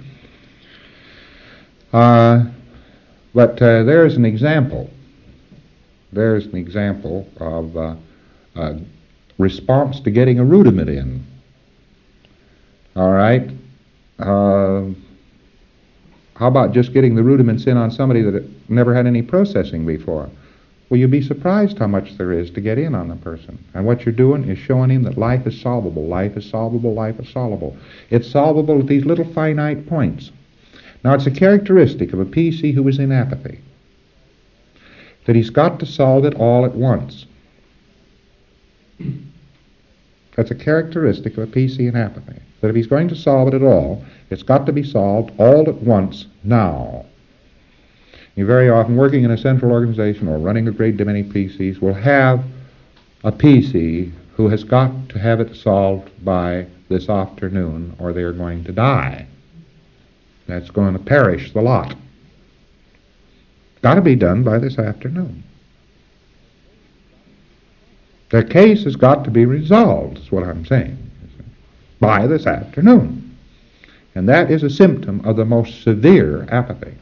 Uh, but uh, there's an example. There's an example of uh, uh, response to getting a rudiment in. All right. Uh, how about just getting the rudiments in on somebody that never had any processing before? Well, you'd be surprised how much there is to get in on a person. And what you're doing is showing him that life is solvable, life is solvable, life is solvable. It's solvable at these little finite points. Now, it's a characteristic of a P C who is in apathy that he's got to solve it all at once. That's a characteristic of a P C in apathy. That if he's going to solve it at all, it's got to be solved all at once, now. You very often, working in a central organization or running a great many P Cs, will have a P C who has got to have it solved by this afternoon or they're going to die. That's going to perish the lot. Got to be done by this afternoon. Their case has got to be resolved, is what I'm saying, by this afternoon. And that is a symptom of the most severe apathy,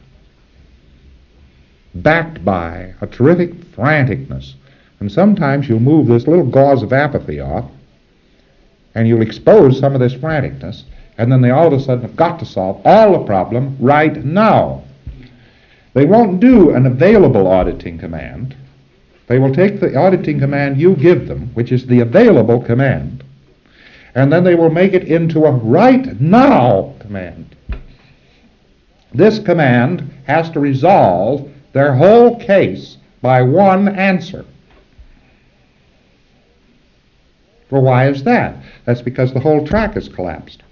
backed by a terrific franticness. And sometimes you'll move this little gauze of apathy off, and you'll expose some of this franticness, And then they all of a sudden have got to solve all the problem right now. They won't do an available auditing command. They will take the auditing command you give them, which is the available command, and then they will make it into a right now command. This command has to resolve their whole case by one answer. Well, why is that? That's because the whole track has collapsed.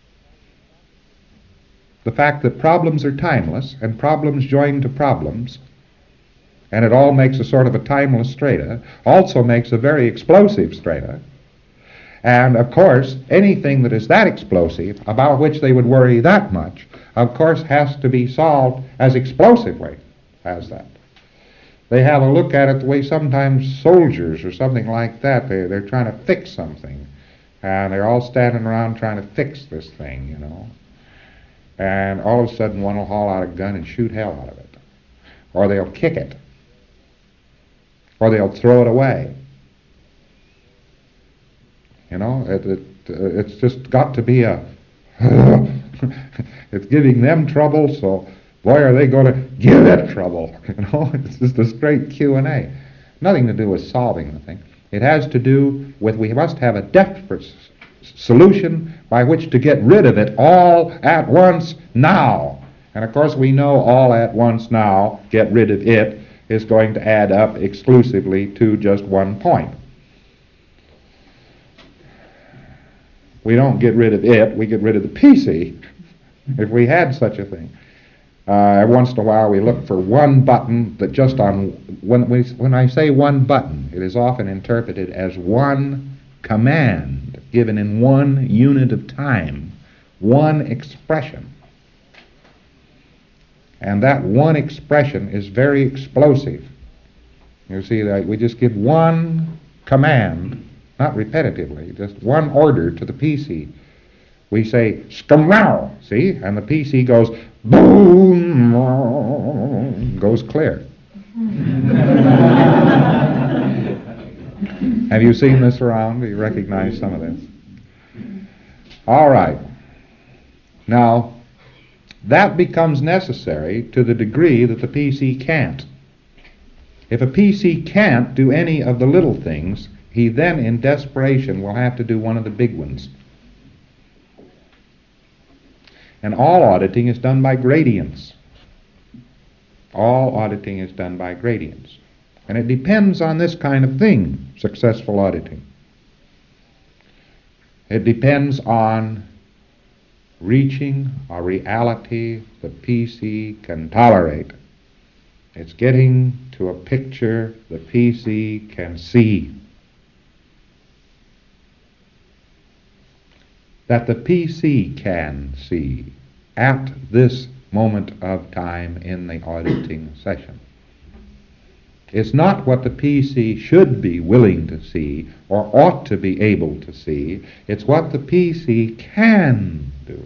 The fact that problems are timeless and problems join to problems, and it all makes a sort of a timeless strata, also makes a very explosive strata. And, of course, anything that is that explosive, about which they would worry that much, of course, has to be solved as explosively as that. They have a look at it the way sometimes soldiers or something like that, they, they're trying to fix something. And they're all standing around trying to fix this thing, you know. And all of a sudden one will haul out a gun and shoot hell out of it. Or they'll kick it. Or they'll throw it away. You know, it, it, it's just got to be a... it's giving them trouble, so boy, are they going to give it trouble. You know, it's just a straight Q and A. Nothing to do with solving the thing. It has to do with we must have a desperate s- solution by which to get rid of it all at once now. And of course we know all at once now, get rid of it, is going to add up exclusively to just one point. We don't get rid of it, we get rid of the P C, if we had such a thing. Uh, every once in a while we look for one button that just on, when, we, when I say one button, it is often interpreted as one command given in one unit of time, one expression. And that one expression is very explosive. You see, that we just give one command, not repetitively, just one order to the P C. We say, "Skamrow," see? And the P C goes, boom, goes clear. Have you seen this around? Do you recognize some of this? All right. Now, that becomes necessary to the degree that the P C can't. If a P C can't do any of the little things, he then in desperation will have to do one of the big ones. And all auditing is done by gradients. All auditing is done by gradients. And it depends on this kind of thing, successful auditing. It depends on reaching a reality the P C can tolerate. It's getting to a picture the P C can see. That the P C can see at this moment of time in the auditing session. It's not what the P C should be willing to see or ought to be able to see. It's what the P C can do.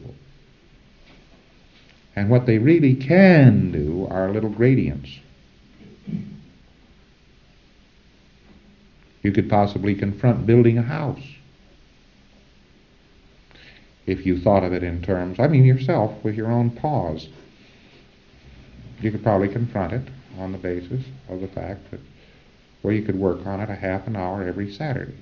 And what they really can do are little gradients. You could possibly confront building a house if you thought of it in terms, I mean yourself, with your own paws. You could probably confront it on the basis of the fact that, well, you could work on it a half an hour every Saturday.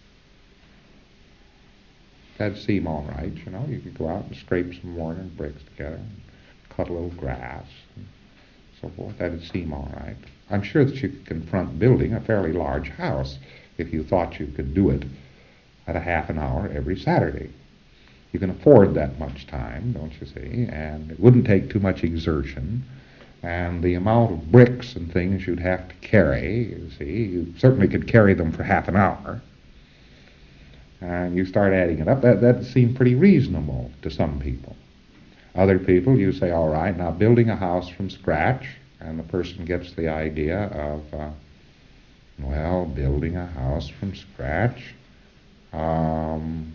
That'd seem all right, you know. You could go out and scrape some mortar and bricks together, and cut a little grass, and so forth. That'd seem all right. I'm sure that you could confront building a fairly large house if you thought you could do it at a half an hour every Saturday. You can afford that much time, don't you see, and it wouldn't take too much exertion, and the amount of bricks and things you'd have to carry, you see, you certainly could carry them for half an hour, and you start adding it up, that that seemed pretty reasonable to some people. Other people, you say, all right, now building a house from scratch, and the person gets the idea of, uh, well, building a house from scratch, um...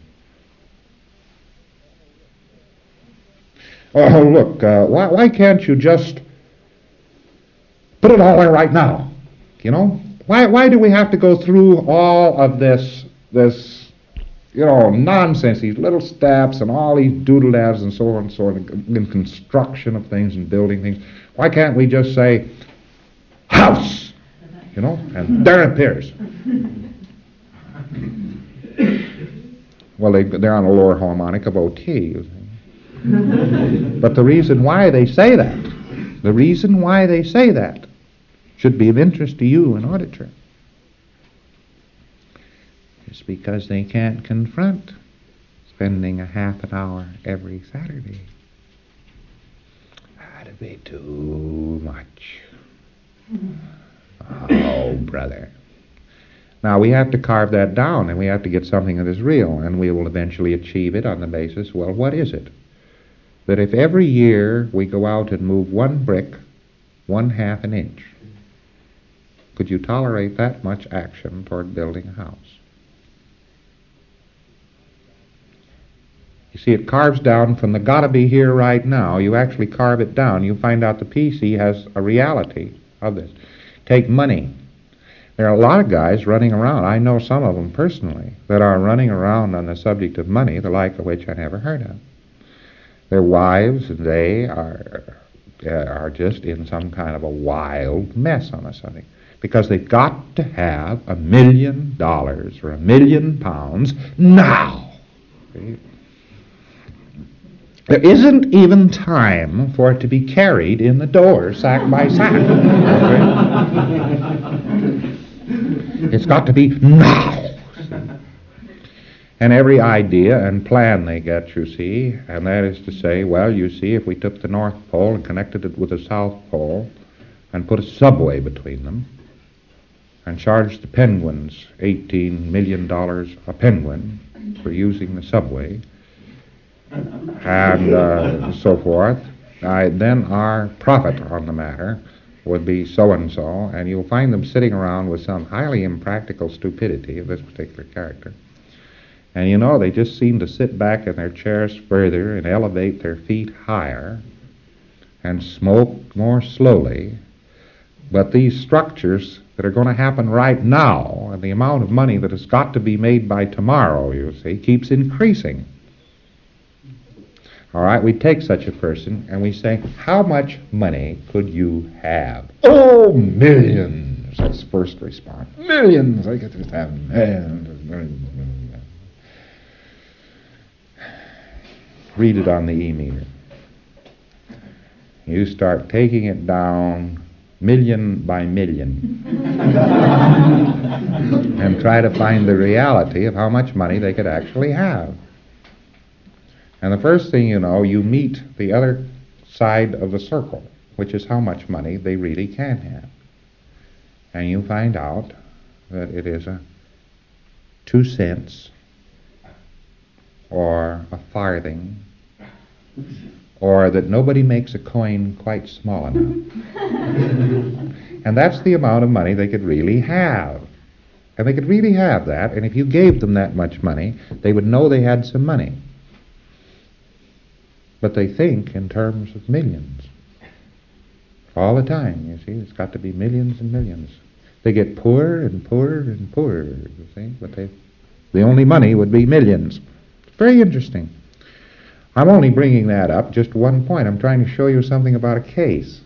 Oh, look, uh, why, why can't you just put it all there right now? You know? Why why do we have to go through all of this this you know, nonsense, these little steps and all these doodle-dads and so on and so on in construction of things and building things. Why can't we just say, house, you know, and there it appears. Well, they, they're on a lower harmonic of O T, you see. But the reason why they say that, the reason why they say that should be of interest to you, an auditor. It's because they can't confront spending a half an hour every Saturday. That'd be too much. Oh, brother. Now, we have to carve that down, and we have to get something that is real, and we will eventually achieve it on the basis, well, what is it? That if every year we go out and move one brick one half an inch, could you tolerate that much action toward building a house? You see, it carves down from the gotta be here right now. You actually carve it down. You find out the P C has a reality of this. Take money. There are a lot of guys running around, I know some of them personally, that are running around on the subject of money, the like of which I never heard of. Their wives and they are, uh, are just in some kind of a wild mess on the subject, because they've got to have a million dollars or a million pounds now. See? There isn't even time for it to be carried in the door, sack by sack. It's got to be now. And every idea and plan they get, you see, and that is to say, well, you see, if we took the North Pole and connected it with the South Pole and put a subway between them and charged the penguins eighteen million dollars a penguin for using the subway, and uh, so forth, uh, then our profit on the matter would be so-and-so, and you'll find them sitting around with some highly impractical stupidity of this particular character. And you know, they just seem to sit back in their chairs further and elevate their feet higher and smoke more slowly. But these structures that are going to happen right now, and the amount of money that has got to be made by tomorrow, you see, keeps increasing. All right, we take such a person and we say, how much money could you have? Oh, millions. That's the first response. Millions. I could just have millions. millions, millions. Read it on the e-meter. You start taking it down million by million and try to find the reality of how much money they could actually have. And the first thing you know, you meet the other side of the circle, which is how much money they really can have. And you find out that it is a two cents or a farthing, or that nobody makes a coin quite small enough. And that's the amount of money they could really have. And they could really have that, and if you gave them that much money, they would know they had some money. But they think in terms of millions. All the time, you see. It's got to be millions and millions. They get poorer and poorer and poorer, you see. But they, the only money would be millions. It's very interesting. I'm only bringing that up, just one point. I'm trying to show you something about a case.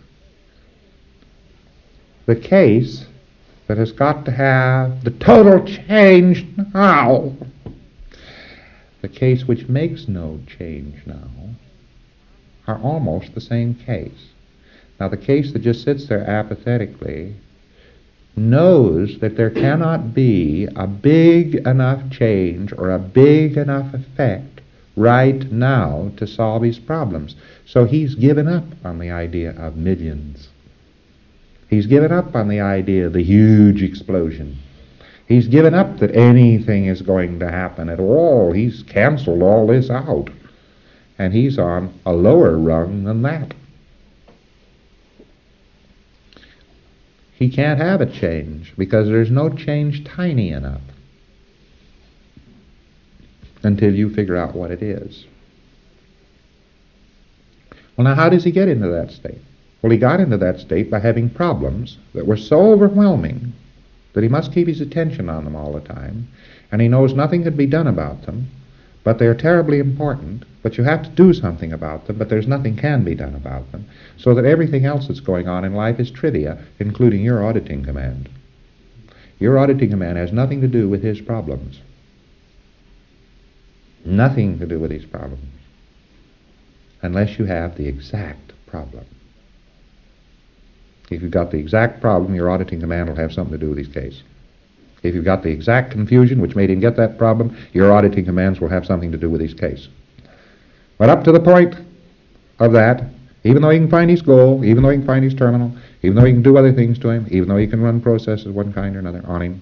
The case that has got to have the total change now. The case which makes no change now are almost the same case. Now, the case that just sits there apathetically knows that there cannot be a big enough change or a big enough effect right now to solve his problems. So he's given up on the idea of millions. He's given up on the idea of the huge explosion. He's given up that anything is going to happen at all. He's canceled all this out. And he's on a lower rung than that. He can't have a change because there's no change tiny enough until you figure out what it is. Well, now, how does he get into that state? Well, he got into that state by having problems that were so overwhelming that he must keep his attention on them all the time. and he knows nothing can be done about them, but they're terribly important, but you have to do something about them, but there's nothing can be done about them, so that everything else that's going on in life is trivia, including your auditing command. Your auditing command has nothing to do with his problems. Nothing to do with his problems. Unless you have the exact problem. If you've got the exact problem, your auditing command will have something to do with his case. If you've got the exact confusion which made him get that problem, your auditing commands will have something to do with his case. But up to the point of that, even though he can find his goal, even though he can find his terminal, even though he can do other things to him, even though he can run processes of one kind or another on him,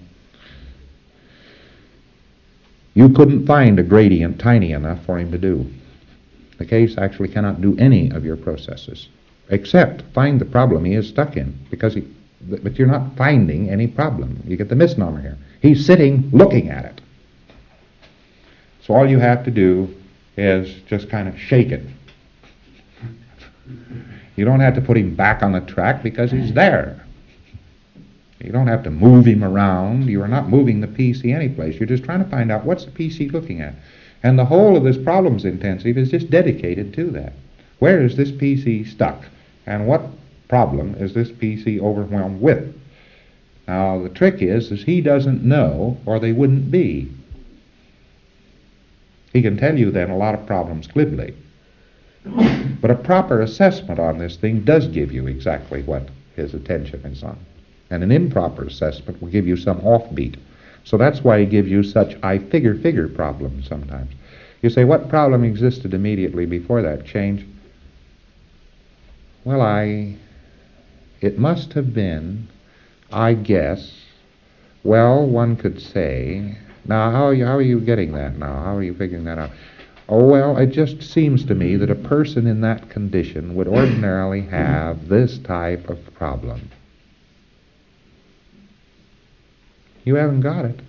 you couldn't find a gradient tiny enough for him to do. The case actually cannot do any of your processes, except find the problem he is stuck in, because he, but you're not finding any problem. You get the misnomer here. He's sitting looking at it. So all you have to do is just kind of shake it. You don't have to put him back on the track because he's there. You don't have to move him around. You are not moving the P C anyplace. You're just trying to find out what's the P C looking at. And the whole of this problems intensive is just dedicated to that. Where is this P C stuck? And what problem is this P C overwhelmed with? Now the trick is, is he doesn't know, or they wouldn't be. He can tell you then a lot of problems glibly. But a proper assessment on this thing does give you exactly what his attention is on. And an improper assessment will give you some offbeat. So that's why he gives you such I figure figure problems sometimes. You say, what problem existed immediately before that change? Well, I, it must have been, I guess, well, one could say, now how are you, how are you getting that now? How are you figuring that out? Oh, well, it just seems to me that a person in that condition would ordinarily have this type of problem. You haven't got it.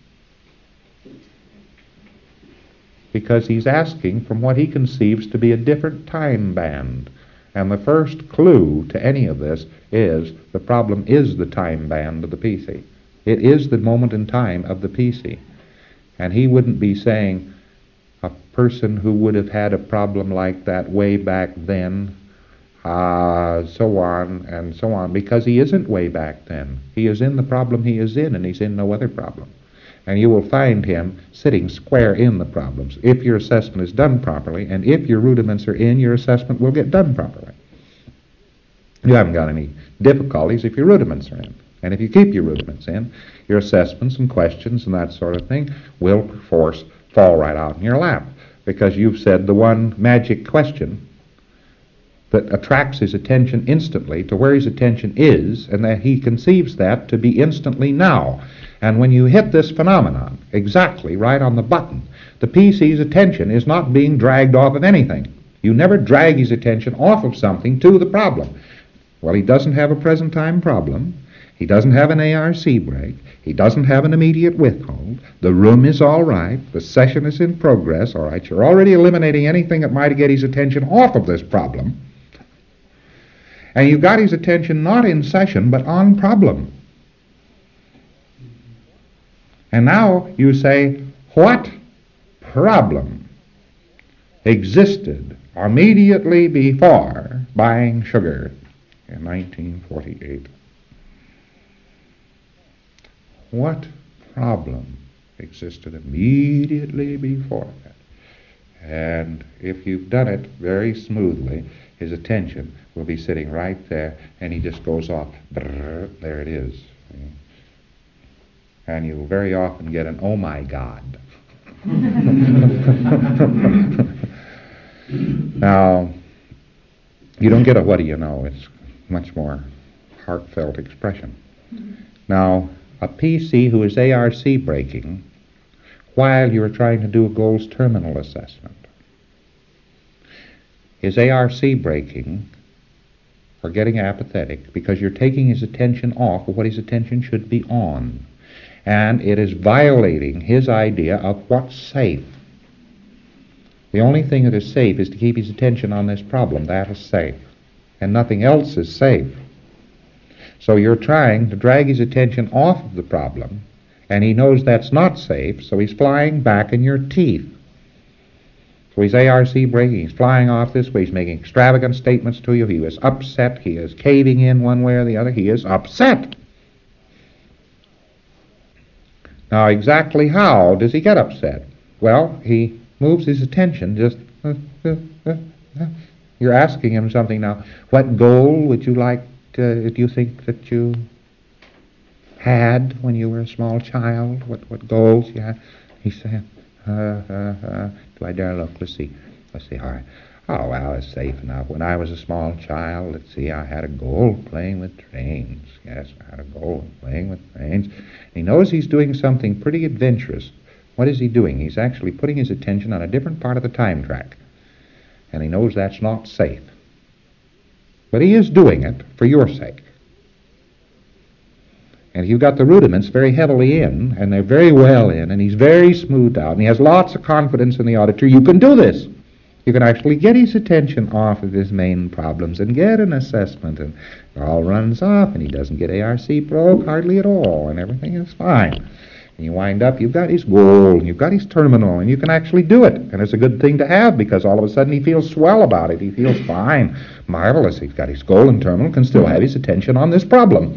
Because he's asking from what he conceives to be a different time band. And the first clue to any of this is the problem is the time band of the P C. It is the moment in time of the P C. And he wouldn't be saying a person who would have had a problem like that way back then, uh, so on and so on, because he isn't way back then. He is in the problem he is in, and he's in no other problem. And you will find him sitting square in the problems if your assessment is done properly, and if your rudiments are in, your assessment will get done properly. You haven't got any difficulties if your rudiments are in. And if you keep your rudiments in, your assessments and questions and that sort of thing will, perforce, fall right out in your lap, because you've said the one magic question that attracts his attention instantly to where his attention is, and that he conceives that to be instantly now. And when you hit this phenomenon exactly right on the button, the P C's attention is not being dragged off of anything. You never drag his attention off of something to the problem. Well, he doesn't have a present time problem. He doesn't have an A R C break. He doesn't have an immediate withhold. The room is all right. The session is in progress. All right, you're already eliminating anything that might get his attention off of this problem. And you've got his attention not in session, but on problem. And now you say, what problem existed immediately before buying sugar in nineteen forty-eight? What problem existed immediately before that? And if you've done it very smoothly, his attention will be sitting right there, and he just goes off. Brrr, there it is. And you'll very often get an, oh my God. Now, you don't get a what do you know. It's much more heartfelt expression. Now, a P C who is A R C breaking while you're trying to do a goals terminal assessment is A R C breaking or getting apathetic because you're taking his attention off of what his attention should be on. And it is violating his idea of what's safe. The only thing that is safe is to keep his attention on this problem. That is safe. And nothing else is safe. So you're trying to drag his attention off of the problem And he knows that's not safe, so he's flying back in your teeth. So he's A R C braking, he's flying off this way, he's making extravagant statements to you, he is upset, he is caving in one way or the other, he is upset. Now, exactly how does he get upset? Well, he moves his attention just... Uh, uh, uh, uh. You're asking him something now. What goal would you like to... Do you think that you had when you were a small child? What what goals you had? He said, uh, uh, uh, do I dare look? Let's see. Let's see. All right. Oh, well, it's safe enough. When I was a small child, let's see, I had a goal playing with trains. Yes, I had a goal playing with trains. He knows he's doing something pretty adventurous. What is he doing? He's actually putting his attention on a different part of the time track. And he knows that's not safe. But he is doing it for your sake. And if you've got the rudiments very heavily in, and they're very well in, and he's very smoothed out, and he has lots of confidence in the auditor, you can do this. You can actually get his attention off of his main problems and get an assessment, and it all runs off, and he doesn't get A R C broke hardly at all, and everything is fine. And you wind up, you've got his goal, and you've got his terminal, and you can actually do it. And it's a good thing to have, because all of a sudden he feels swell about it. He feels fine, marvelous. He's got his goal and terminal, can still have his attention on this problem.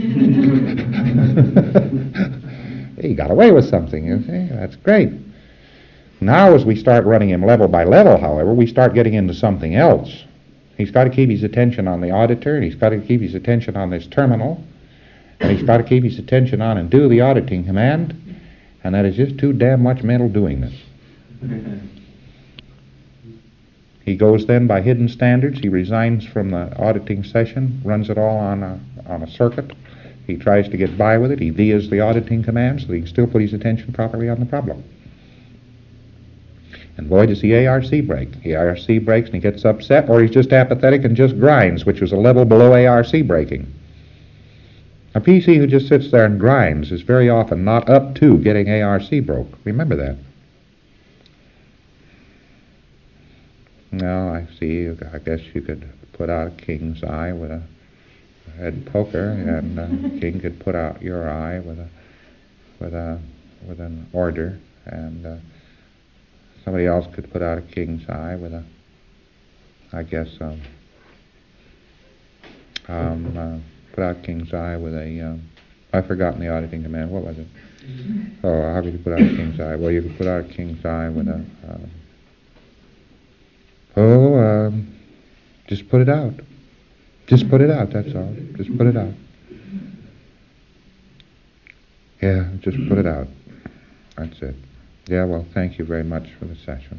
He got away with something, you see. That's great. Now, as we start running him level by level, however, we start getting into something else. He's got to keep his attention on the auditor, and he's got to keep his attention on this terminal, and he's got to keep his attention on and do the auditing command, and that is just too damn much mental doingness. He goes then by hidden standards. He resigns from the auditing session, runs it all on a, on a circuit. He tries to get by with it. He vias the auditing command so that he can still put his attention properly on the problem. And boy, does he A R C break. He A R C breaks and he gets upset, or he's just apathetic and just grinds, which was a level below A R C breaking. A P C who just sits there and grinds is very often not up to getting A R C broke. Remember that. No, I see. I guess you could put out a king's eye with a head poker, and a king could put out your eye with a with a with an order, and uh, somebody else could put out a king's eye with a, I guess, um, um, uh, put out king's eye with a, um, I've forgotten the auditing command. What was it? Oh, how could you put out a king's eye? Well, you could put out a king's eye with a, uh, oh, um, just put it out. Just put it out, that's all. Just put it out. Yeah, just put it out. That's it. Yeah, well, thank you very much for the session.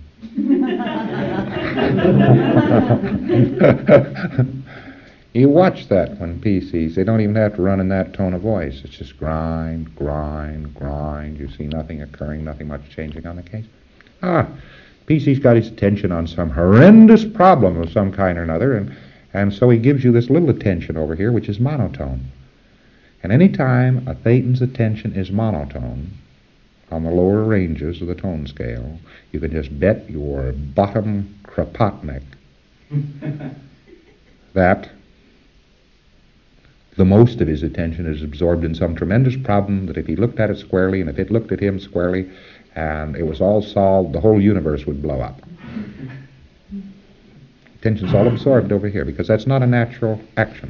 You watch that when P Cs, they don't even have to run in that tone of voice. It's just grind, grind, grind. You see nothing occurring, nothing much changing on the case. Ah, P C's got his attention on some horrendous problem of some kind or another, and, and so he gives you this little attention over here, which is monotone. And any time a Thetan's attention is monotone, on the lower ranges of the tone scale, you can just bet your bottom Kropotnik that the most of his attention is absorbed in some tremendous problem that if he looked at it squarely, and if it looked at him squarely, and it was all solved, the whole universe would blow up. Attention's all absorbed over here, because that's not a natural action.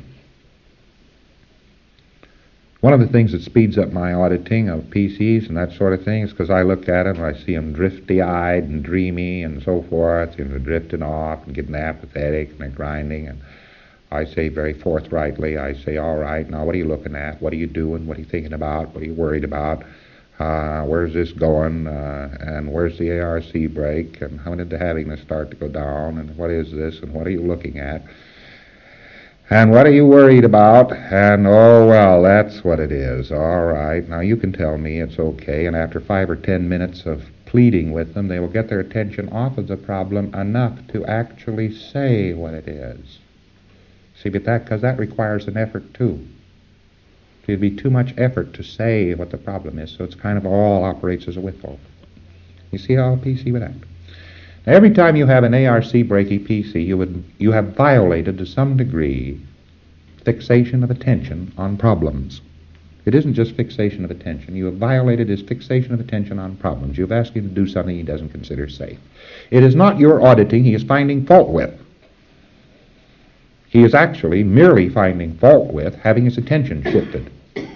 One of the things that speeds up my auditing of P Cs and that sort of thing is because I look at them and I see them drifty-eyed and dreamy and so forth, you know, drifting off and getting apathetic and they're grinding, and I say very forthrightly, I say, all right, now what are you looking at? What are you doing? What are you thinking about? What are you worried about? Uh, where's this going? Uh, and where's the A R C break? And how did the happiness start to go down? And what is this? And what are you looking at? And what are you worried about? And, oh, well, that's what it is. All right. Now, you can tell me it's okay. And after five or ten minutes of pleading with them, they will get their attention off of the problem enough to actually say what it is. See, but that, because that requires an effort, too. It'd be too much effort to say what the problem is, so it's kind of all operates as a withhold. You see how a P C would act? Now, every time you have an A R C breaky P C, you would you have violated to some degree fixation of attention on problems. It isn't just fixation of attention. You have violated his fixation of attention on problems. You have asked him to do something he doesn't consider safe. It is not your auditing he is finding fault with. He is actually merely finding fault with having his attention shifted.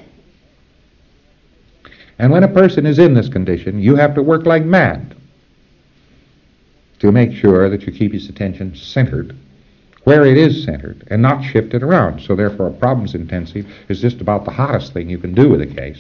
And when a person is in this condition, you have to work like mad to make sure that you keep his attention centered where it is centered and not shifted around. So therefore, a problems intensive is just about the hottest thing you can do with a case,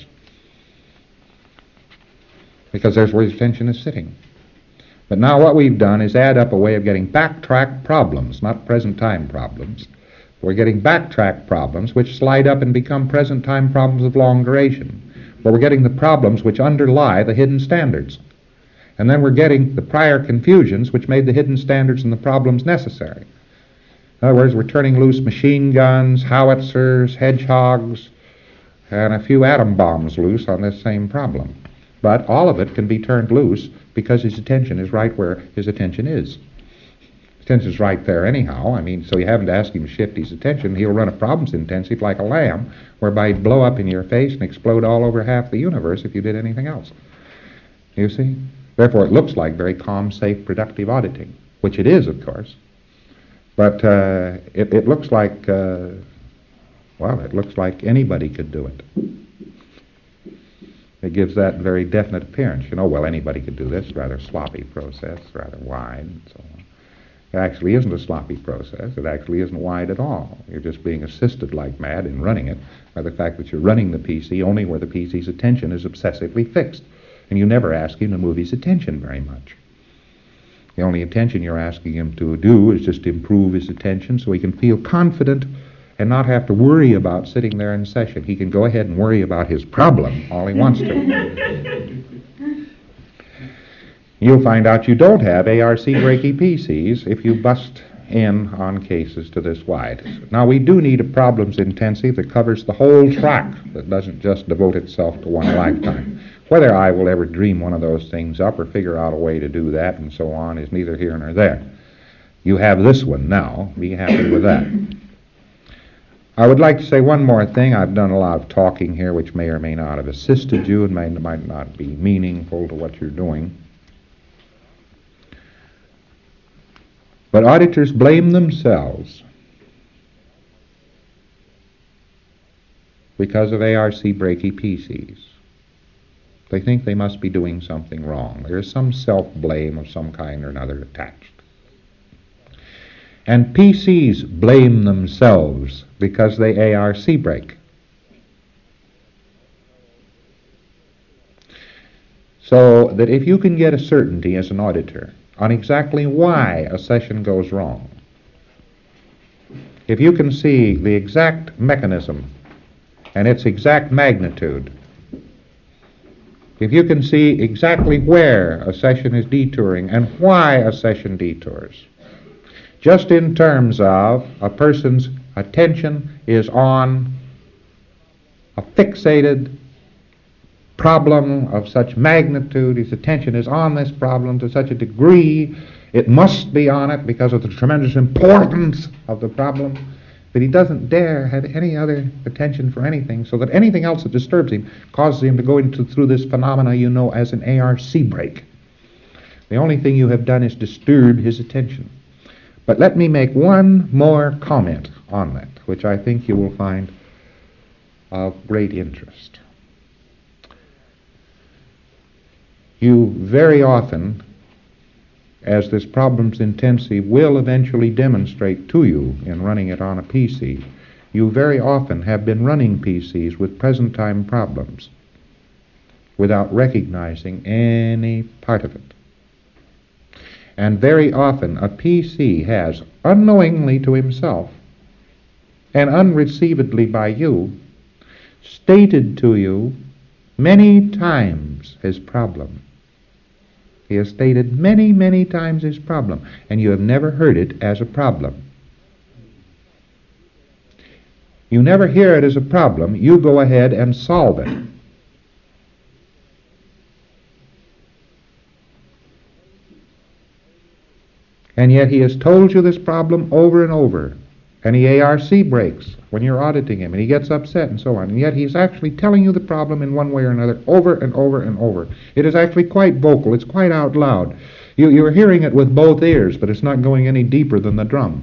because there's where his attention is sitting. But now what we've done is add up a way of getting backtrack problems, not present time problems. We're getting backtrack problems which slide up and become present time problems of long duration. But we're getting the problems which underlie the hidden standards. And then we're getting the prior confusions which made the hidden standards and the problems necessary. In other words, we're turning loose machine guns, howitzers, hedgehogs, and a few atom bombs loose on this same problem. But all of it can be turned loose because his attention is right where his attention is. His attention is right there anyhow. I mean, so you haven't to ask him to shift his attention. He'll run a problems intensive like a lamb, whereby he'd blow up in your face and explode all over half the universe if you did anything else. You see? Therefore, it looks like very calm, safe, productive auditing, which it is, of course. But uh, it, it looks like, uh, well, it looks like anybody could do it. It gives that very definite appearance. You know, well, anybody could do this. Rather sloppy process, rather wide, and so on. It actually isn't a sloppy process. It actually isn't wide at all. You're just being assisted like mad in running it by the fact that you're running the P C only where the P C's attention is obsessively fixed. And you never ask him to move his attention very much. The only attention you're asking him to do is just to improve his attention so he can feel confident and not have to worry about sitting there in session. He can go ahead and worry about his problem all he wants to. You'll find out you don't have A R C breaky P Cs if you bust in on cases to this wide. Now, we do need a problems intensive that covers the whole track, that doesn't just devote itself to one lifetime. Whether I will ever dream one of those things up or figure out a way to do that and so on is neither here nor there. You have this one now. Be happy with that. I would like to say one more thing. I've done a lot of talking here which may or may not have assisted you and may, might not be meaningful to what you're doing. But auditors blame themselves because of A R C breaky P Cs. They think they must be doing something wrong. There is some self-blame of some kind or another attached. And P Cs blame themselves because they A R C break. So that if you can get a certainty as an auditor on exactly why a session goes wrong, if you can see the exact mechanism and its exact magnitude, if you can see exactly where a session is detouring and why a session detours, just in terms of a person's attention is on a fixated problem of such magnitude, his attention is on this problem to such a degree, it must be on it because of the tremendous importance of the problem, that he doesn't dare have any other attention for anything, so that anything else that disturbs him causes him to go into through this phenomena you know as an A R C break. The only thing you have done is disturb his attention. But let me make one more comment on that, which I think you will find of great interest. You very often, as this problems intensive will eventually demonstrate to you in running it on a P C, you very often have been running P Cs with present time problems without recognizing any part of it. And very often a P C has, unknowingly to himself and unreceivedly by you, stated to you many times his problem. He has stated many, many times his problem, and you have never heard it as a problem. You never hear it as a problem. You go ahead and solve it. And yet he has told you this problem over and over, And he A R C breaks when you're auditing him, and he gets upset and so on. And yet he's actually telling you the problem in one way or another over and over and over. It is actually quite vocal. It's quite out loud. You, you're hearing it with both ears, but it's not going any deeper than the drum.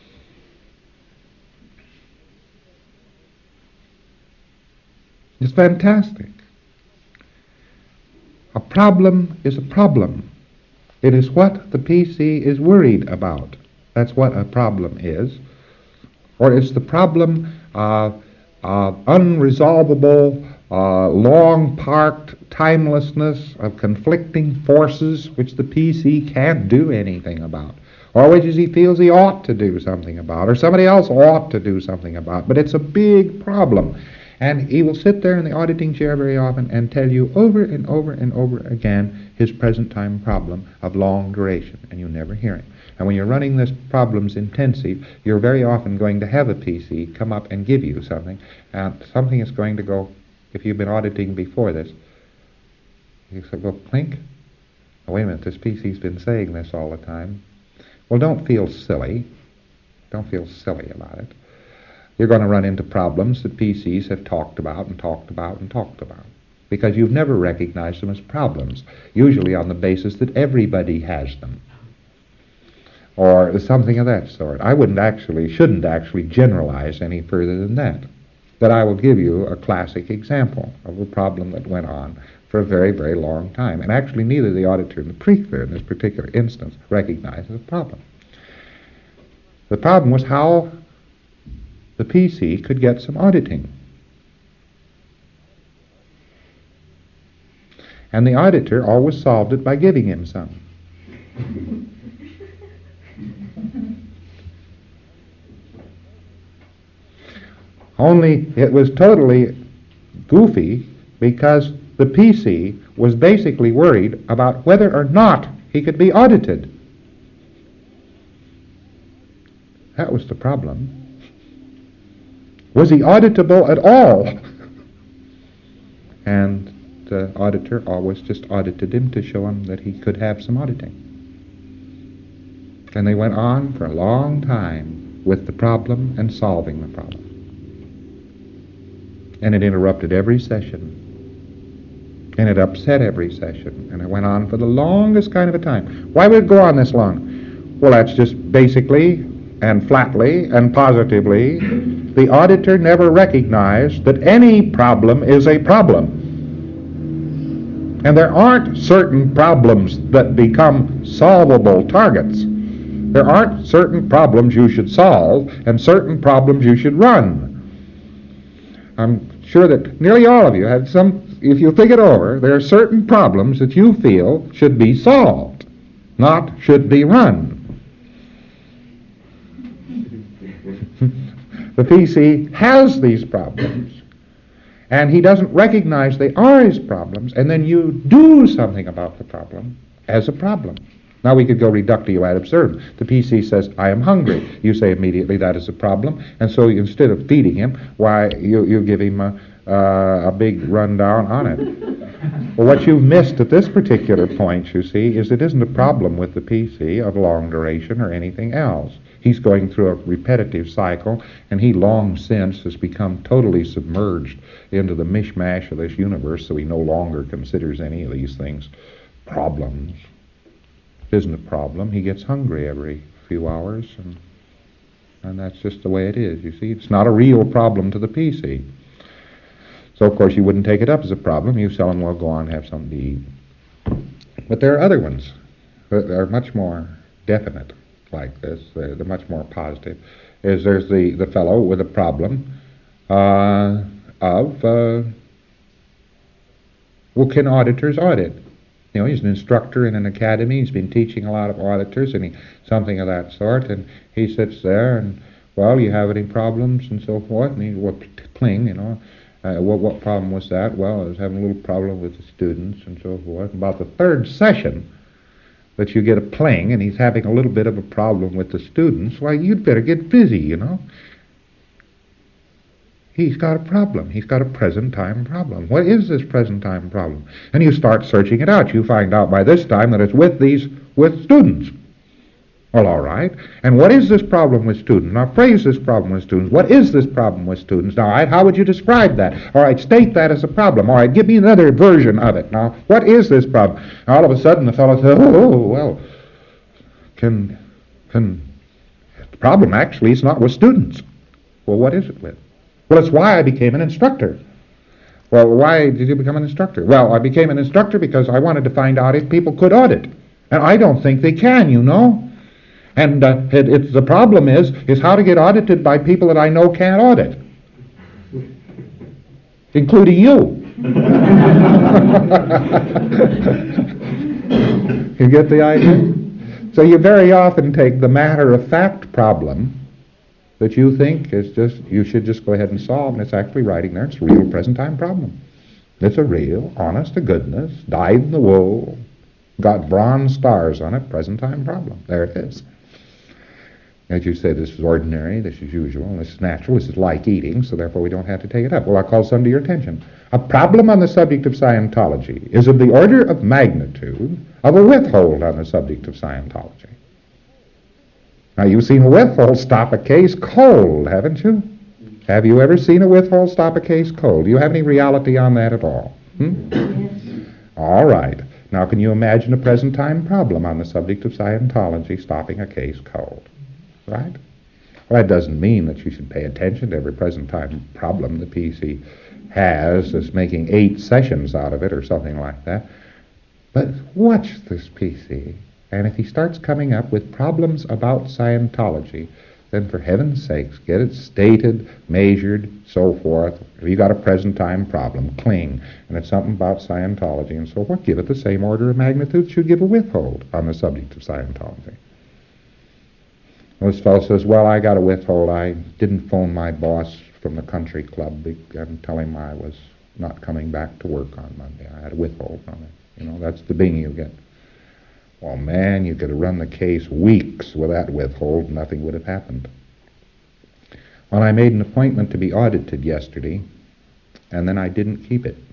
It's fantastic. A problem is a problem. It is what the P C is worried about. That's what a problem is. Or it's the problem of uh, unresolvable, uh, long-parked timelessness of conflicting forces which the P C can't do anything about, or which he feels he ought to do something about, or somebody else ought to do something about. But it's a big problem. And he will sit there in the auditing chair very often and tell you over and over and over again his present time problem of long duration, and you never hear him. And when you're running this problems intensive, you're very often going to have a P C come up and give you something, and something is going to go, if you've been auditing before this, you say, well, clink. Oh, wait a minute, this P C's been saying this all the time. Well, don't feel silly. Don't feel silly about it. You're going to run into problems that P Cs have talked about and talked about and talked about, because you've never recognized them as problems, usually on the basis that everybody has them, or something of that sort. I wouldn't actually, shouldn't actually generalize any further than that. But I will give you a classic example of a problem that went on for a very, very long time, and actually neither the auditor nor the prefect in this particular instance recognized the problem. The problem was how the P C could get some auditing. And the auditor always solved it by giving him some. Only it was totally goofy because the P C was basically worried about whether or not he could be audited. That was the problem. Was he auditable at all? And the auditor always just audited him to show him that he could have some auditing. And they went on for a long time with the problem and solving the problem. And it interrupted every session. And it upset every session. And it went on for the longest kind of a time. Why would it go on this long? Well, that's just basically and flatly and positively, the auditor never recognized that any problem is a problem. And there aren't certain problems that become solvable targets. There aren't certain problems you should solve and certain problems you should run. I'm sure that nearly all of you have some, if you think it over, there are certain problems that you feel should be solved, not should be run. The P C has these problems, and he doesn't recognize they are his problems, and then you do something about the problem as a problem. Now we could go reductio ad absurdum. The P C says, I am hungry. You say immediately that is a problem, and so you, instead of feeding him, why, you, you give him a, uh, a big rundown on it. Well, what you've missed at this particular point, you see, is it isn't a problem with the P C of long duration or anything else. He's going through a repetitive cycle, and he long since has become totally submerged into the mishmash of this universe, so he no longer considers any of these things problems. It isn't a problem. He gets hungry every few hours, and, and that's just the way it is, you see. It's not a real problem to the P C. So, of course, you wouldn't take it up as a problem. You tell him, well, go on, have something to eat. But there are other ones that are much more definite. Like this, they're, they're much more positive. Is there's the, the fellow with a problem uh, of, uh, well, can auditors audit? You know, he's an instructor in an academy, he's been teaching a lot of auditors, and he, something of that sort, and he sits there and, well, you have any problems and so forth, and he, well, pling, you know, uh, what, what problem was that? Well, I was having a little problem with the students and so forth. About the third session, that you get a pling, and he's having a little bit of a problem with the students, why, you'd better get busy, you know. He's got a problem. He's got a present time problem. What is this present time problem? And you start searching it out. You find out by this time that it's with these, with students. Well, all right. And what is this problem with students? Now, phrase this problem with students. What is this problem with students? Now, all right, how would you describe that? All right, state that as a problem. All right, give me another version of it. Now, what is this problem? Now, all of a sudden, the fellow says, oh, well, can, can, the problem actually is not with students. Well, what is it with? Well, it's why I became an instructor. Well, why did you become an instructor? Well, I became an instructor because I wanted to find out if people could audit. And I don't think they can, you know. And uh, it, it's, the problem is, is how to get audited by people that I know can't audit, including you. You get the idea? So you very often take the matter-of-fact problem that you think is just, you should just go ahead and solve, and it's actually writing there. It's a real present-time problem. It's a real, honest to goodness, dyed in the wool, got bronze stars on it, present-time problem. There it is. As you say, this is ordinary, this is usual, this is natural, this is like eating, so therefore we don't have to take it up. Well, I'll call some to your attention. A problem on the subject of Scientology is of the order of magnitude of a withhold on the subject of Scientology. Now, you've seen a withhold stop a case cold, haven't you? Have you ever seen a withhold stop a case cold? Do you have any reality on that at all? Hmm? All right. Now, can you imagine a present-time problem on the subject of Scientology stopping a case cold? Right? Well, that doesn't mean that you should pay attention to every present-time problem the P C has that's making eight sessions out of it or something like that. But watch this P C, and if he starts coming up with problems about Scientology, then for heaven's sakes, get it stated, measured, so forth. If you got a present-time problem, cling, and it's something about Scientology and so forth, give it the same order of magnitude that you give a withhold on the subject of Scientology. This fellow says, well, I got a withhold. I didn't phone my boss from the country club and tell him I was not coming back to work on Monday. I had a withhold on it. You know, that's the bing you get. Well, man, you could have run the case weeks with that withhold. Nothing would have happened. Well, I made an appointment to be audited yesterday, and then I didn't keep it.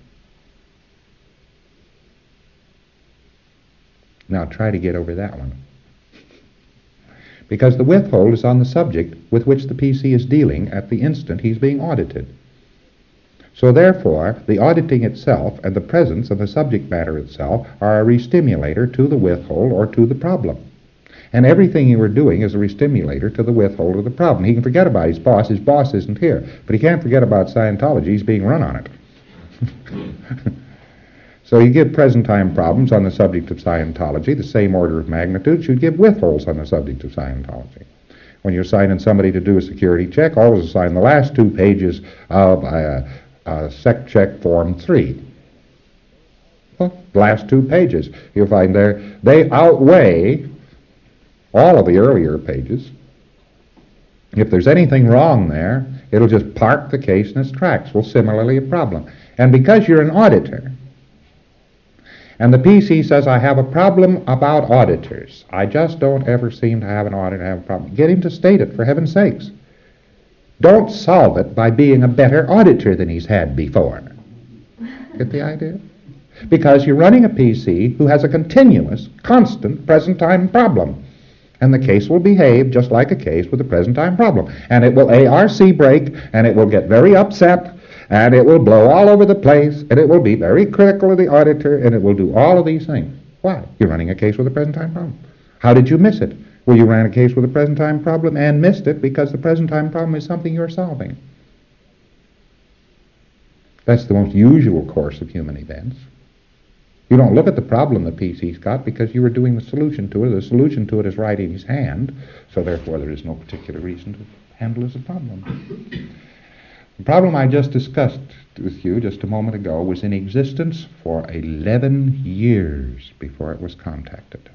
Now try to get over that one. Because the withhold is on the subject with which the P C is dealing at the instant he's being audited. So therefore, the auditing itself and the presence of the subject matter itself are a restimulator to the withhold or to the problem. And everything you are doing is a restimulator to the withhold or the problem. He can forget about his boss. His boss isn't here. But he can't forget about Scientology. He's being run on it. So you give present-time problems on the subject of Scientology, the same order of magnitude should give withholds on the subject of Scientology. When you're assigning somebody to do a security check, always assign the last two pages of uh, uh, Sec Check Form three. Well, the last two pages. You'll find there, they outweigh all of the earlier pages. If there's anything wrong there, it'll just park the case in its tracks. Well, similarly, a problem. And because you're an auditor, and the P C says, I have a problem about auditors. I just don't ever seem to have an auditor have a problem. Get him to state it, for heaven's sakes. Don't solve it by being a better auditor than he's had before. Get the idea? Because you're running a P C who has a continuous, constant, present-time problem. And the case will behave just like a case with a present-time problem. And it will A R C break, and it will get very upset, and it will blow all over the place, and it will be very critical of the auditor, and it will do all of these things. Why? You're running a case with a present-time problem. How did you miss it? Well, you ran a case with a present-time problem and missed it because the present-time problem is something you're solving. That's the most usual course of human events. You don't look at the problem the P C's got because you were doing the solution to it. The solution to it is right in his hand, so therefore there is no particular reason to handle it as a problem. The problem I just discussed with you just a moment ago was in existence for eleven years before it was contacted.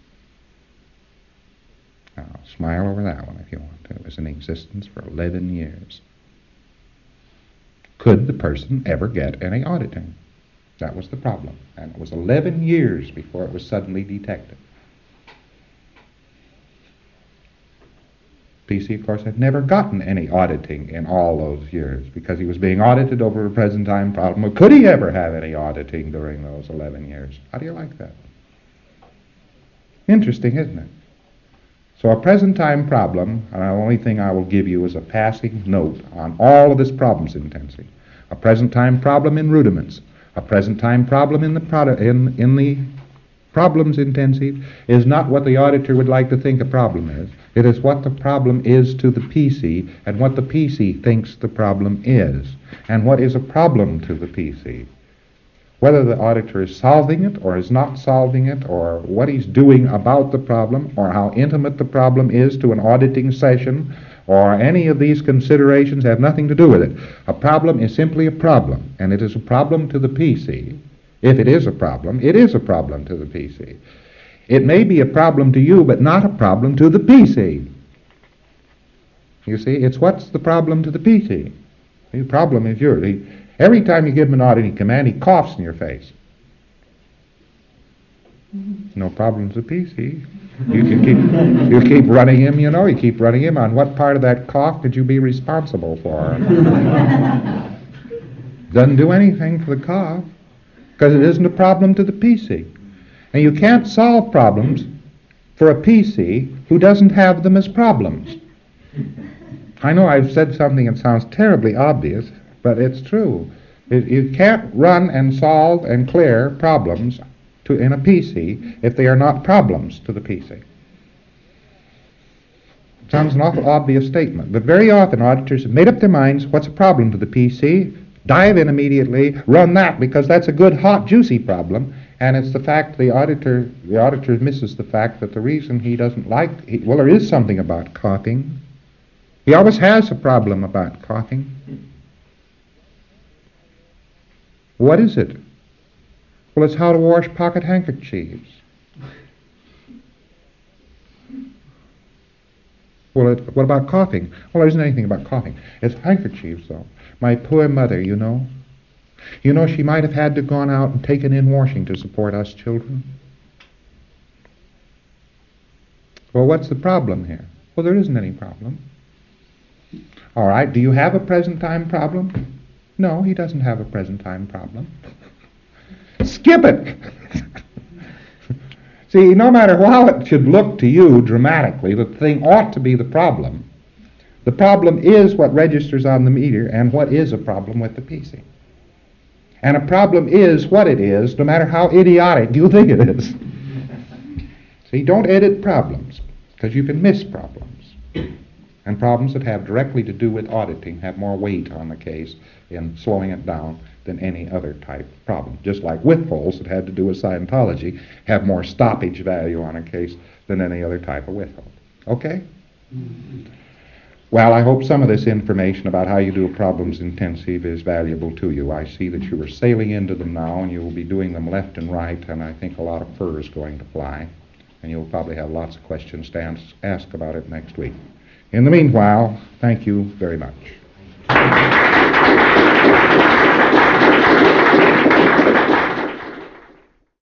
Now, smile over that one if you want to. It was in existence for eleven years. Could the person ever get any auditing? That was the problem. And it was eleven years before it was suddenly detected. P C, of course, had never gotten any auditing in all those years because he was being audited over a present-time problem. Well, could he ever have any auditing during those eleven years? How do you like that? Interesting, isn't it? So a present time problem, and the only thing I will give you is a passing note on all of this problems intensive. A present time problem in rudiments, a present time problem in the product, in, in the problems intensive is not what the auditor would like to think a problem is. It is what the problem is to the P C and what the P C thinks the problem is. And what is a problem to the P C? Whether the auditor is solving it or is not solving it, or what he's doing about the problem, or how intimate the problem is to an auditing session, or any of these considerations have nothing to do with it. A problem is simply a problem, and it is a problem to the P C. If it is a problem, it is a problem to the P C. It may be a problem to you, but not a problem to the P C. You see, it's what's the problem to the P C. The problem is yours. He, every time you give him an auditing command, he coughs in your face. No problem to the P C. You can keep, you keep running him, you know, you keep running him on what part of that cough could you be responsible for. Doesn't do anything for the cough, because it isn't a problem to the P C. And you can't solve problems for a P C who doesn't have them as problems. I know I've said something that sounds terribly obvious, but it's true. It, you can't run and solve and clear problems to, in a P C if they are not problems to the P C. It sounds an awful obvious statement, but very often auditors have made up their minds what's a problem to the P C, dive in immediately, run that because that's a good, hot, juicy problem, and it's the fact the auditor the auditor misses the fact that the reason he doesn't like, he, well, there is something about coughing. He always has a problem about coughing. What is it? Well, it's how to wash pocket handkerchiefs. Well, it, what about coughing? Well, there isn't anything about coughing. It's handkerchiefs, though. My poor mother, you know. You know, she might have had to gone out and taken in washing to support us children. Well, what's the problem here? Well, there isn't any problem. All right, do you have a present time problem? No, he doesn't have a present time problem. Skip it! See, no matter how it should look to you dramatically, the thing ought to be the problem. The problem is what registers on the meter, and what is a problem with the P C. And a problem is what it is, no matter how idiotic you think it is. See, don't edit problems, because you can miss problems. And problems that have directly to do with auditing have more weight on the case in slowing it down than any other type of problem. Just like withholds that had to do with Scientology have more stoppage value on a case than any other type of withhold. Okay? Well, I hope some of this information about how you do a problems intensive is valuable to you. I see that you are sailing into them now, and you will be doing them left and right, and I think a lot of fur is going to fly. And you'll probably have lots of questions to ask, ask about it next week. In the meanwhile, thank you very much.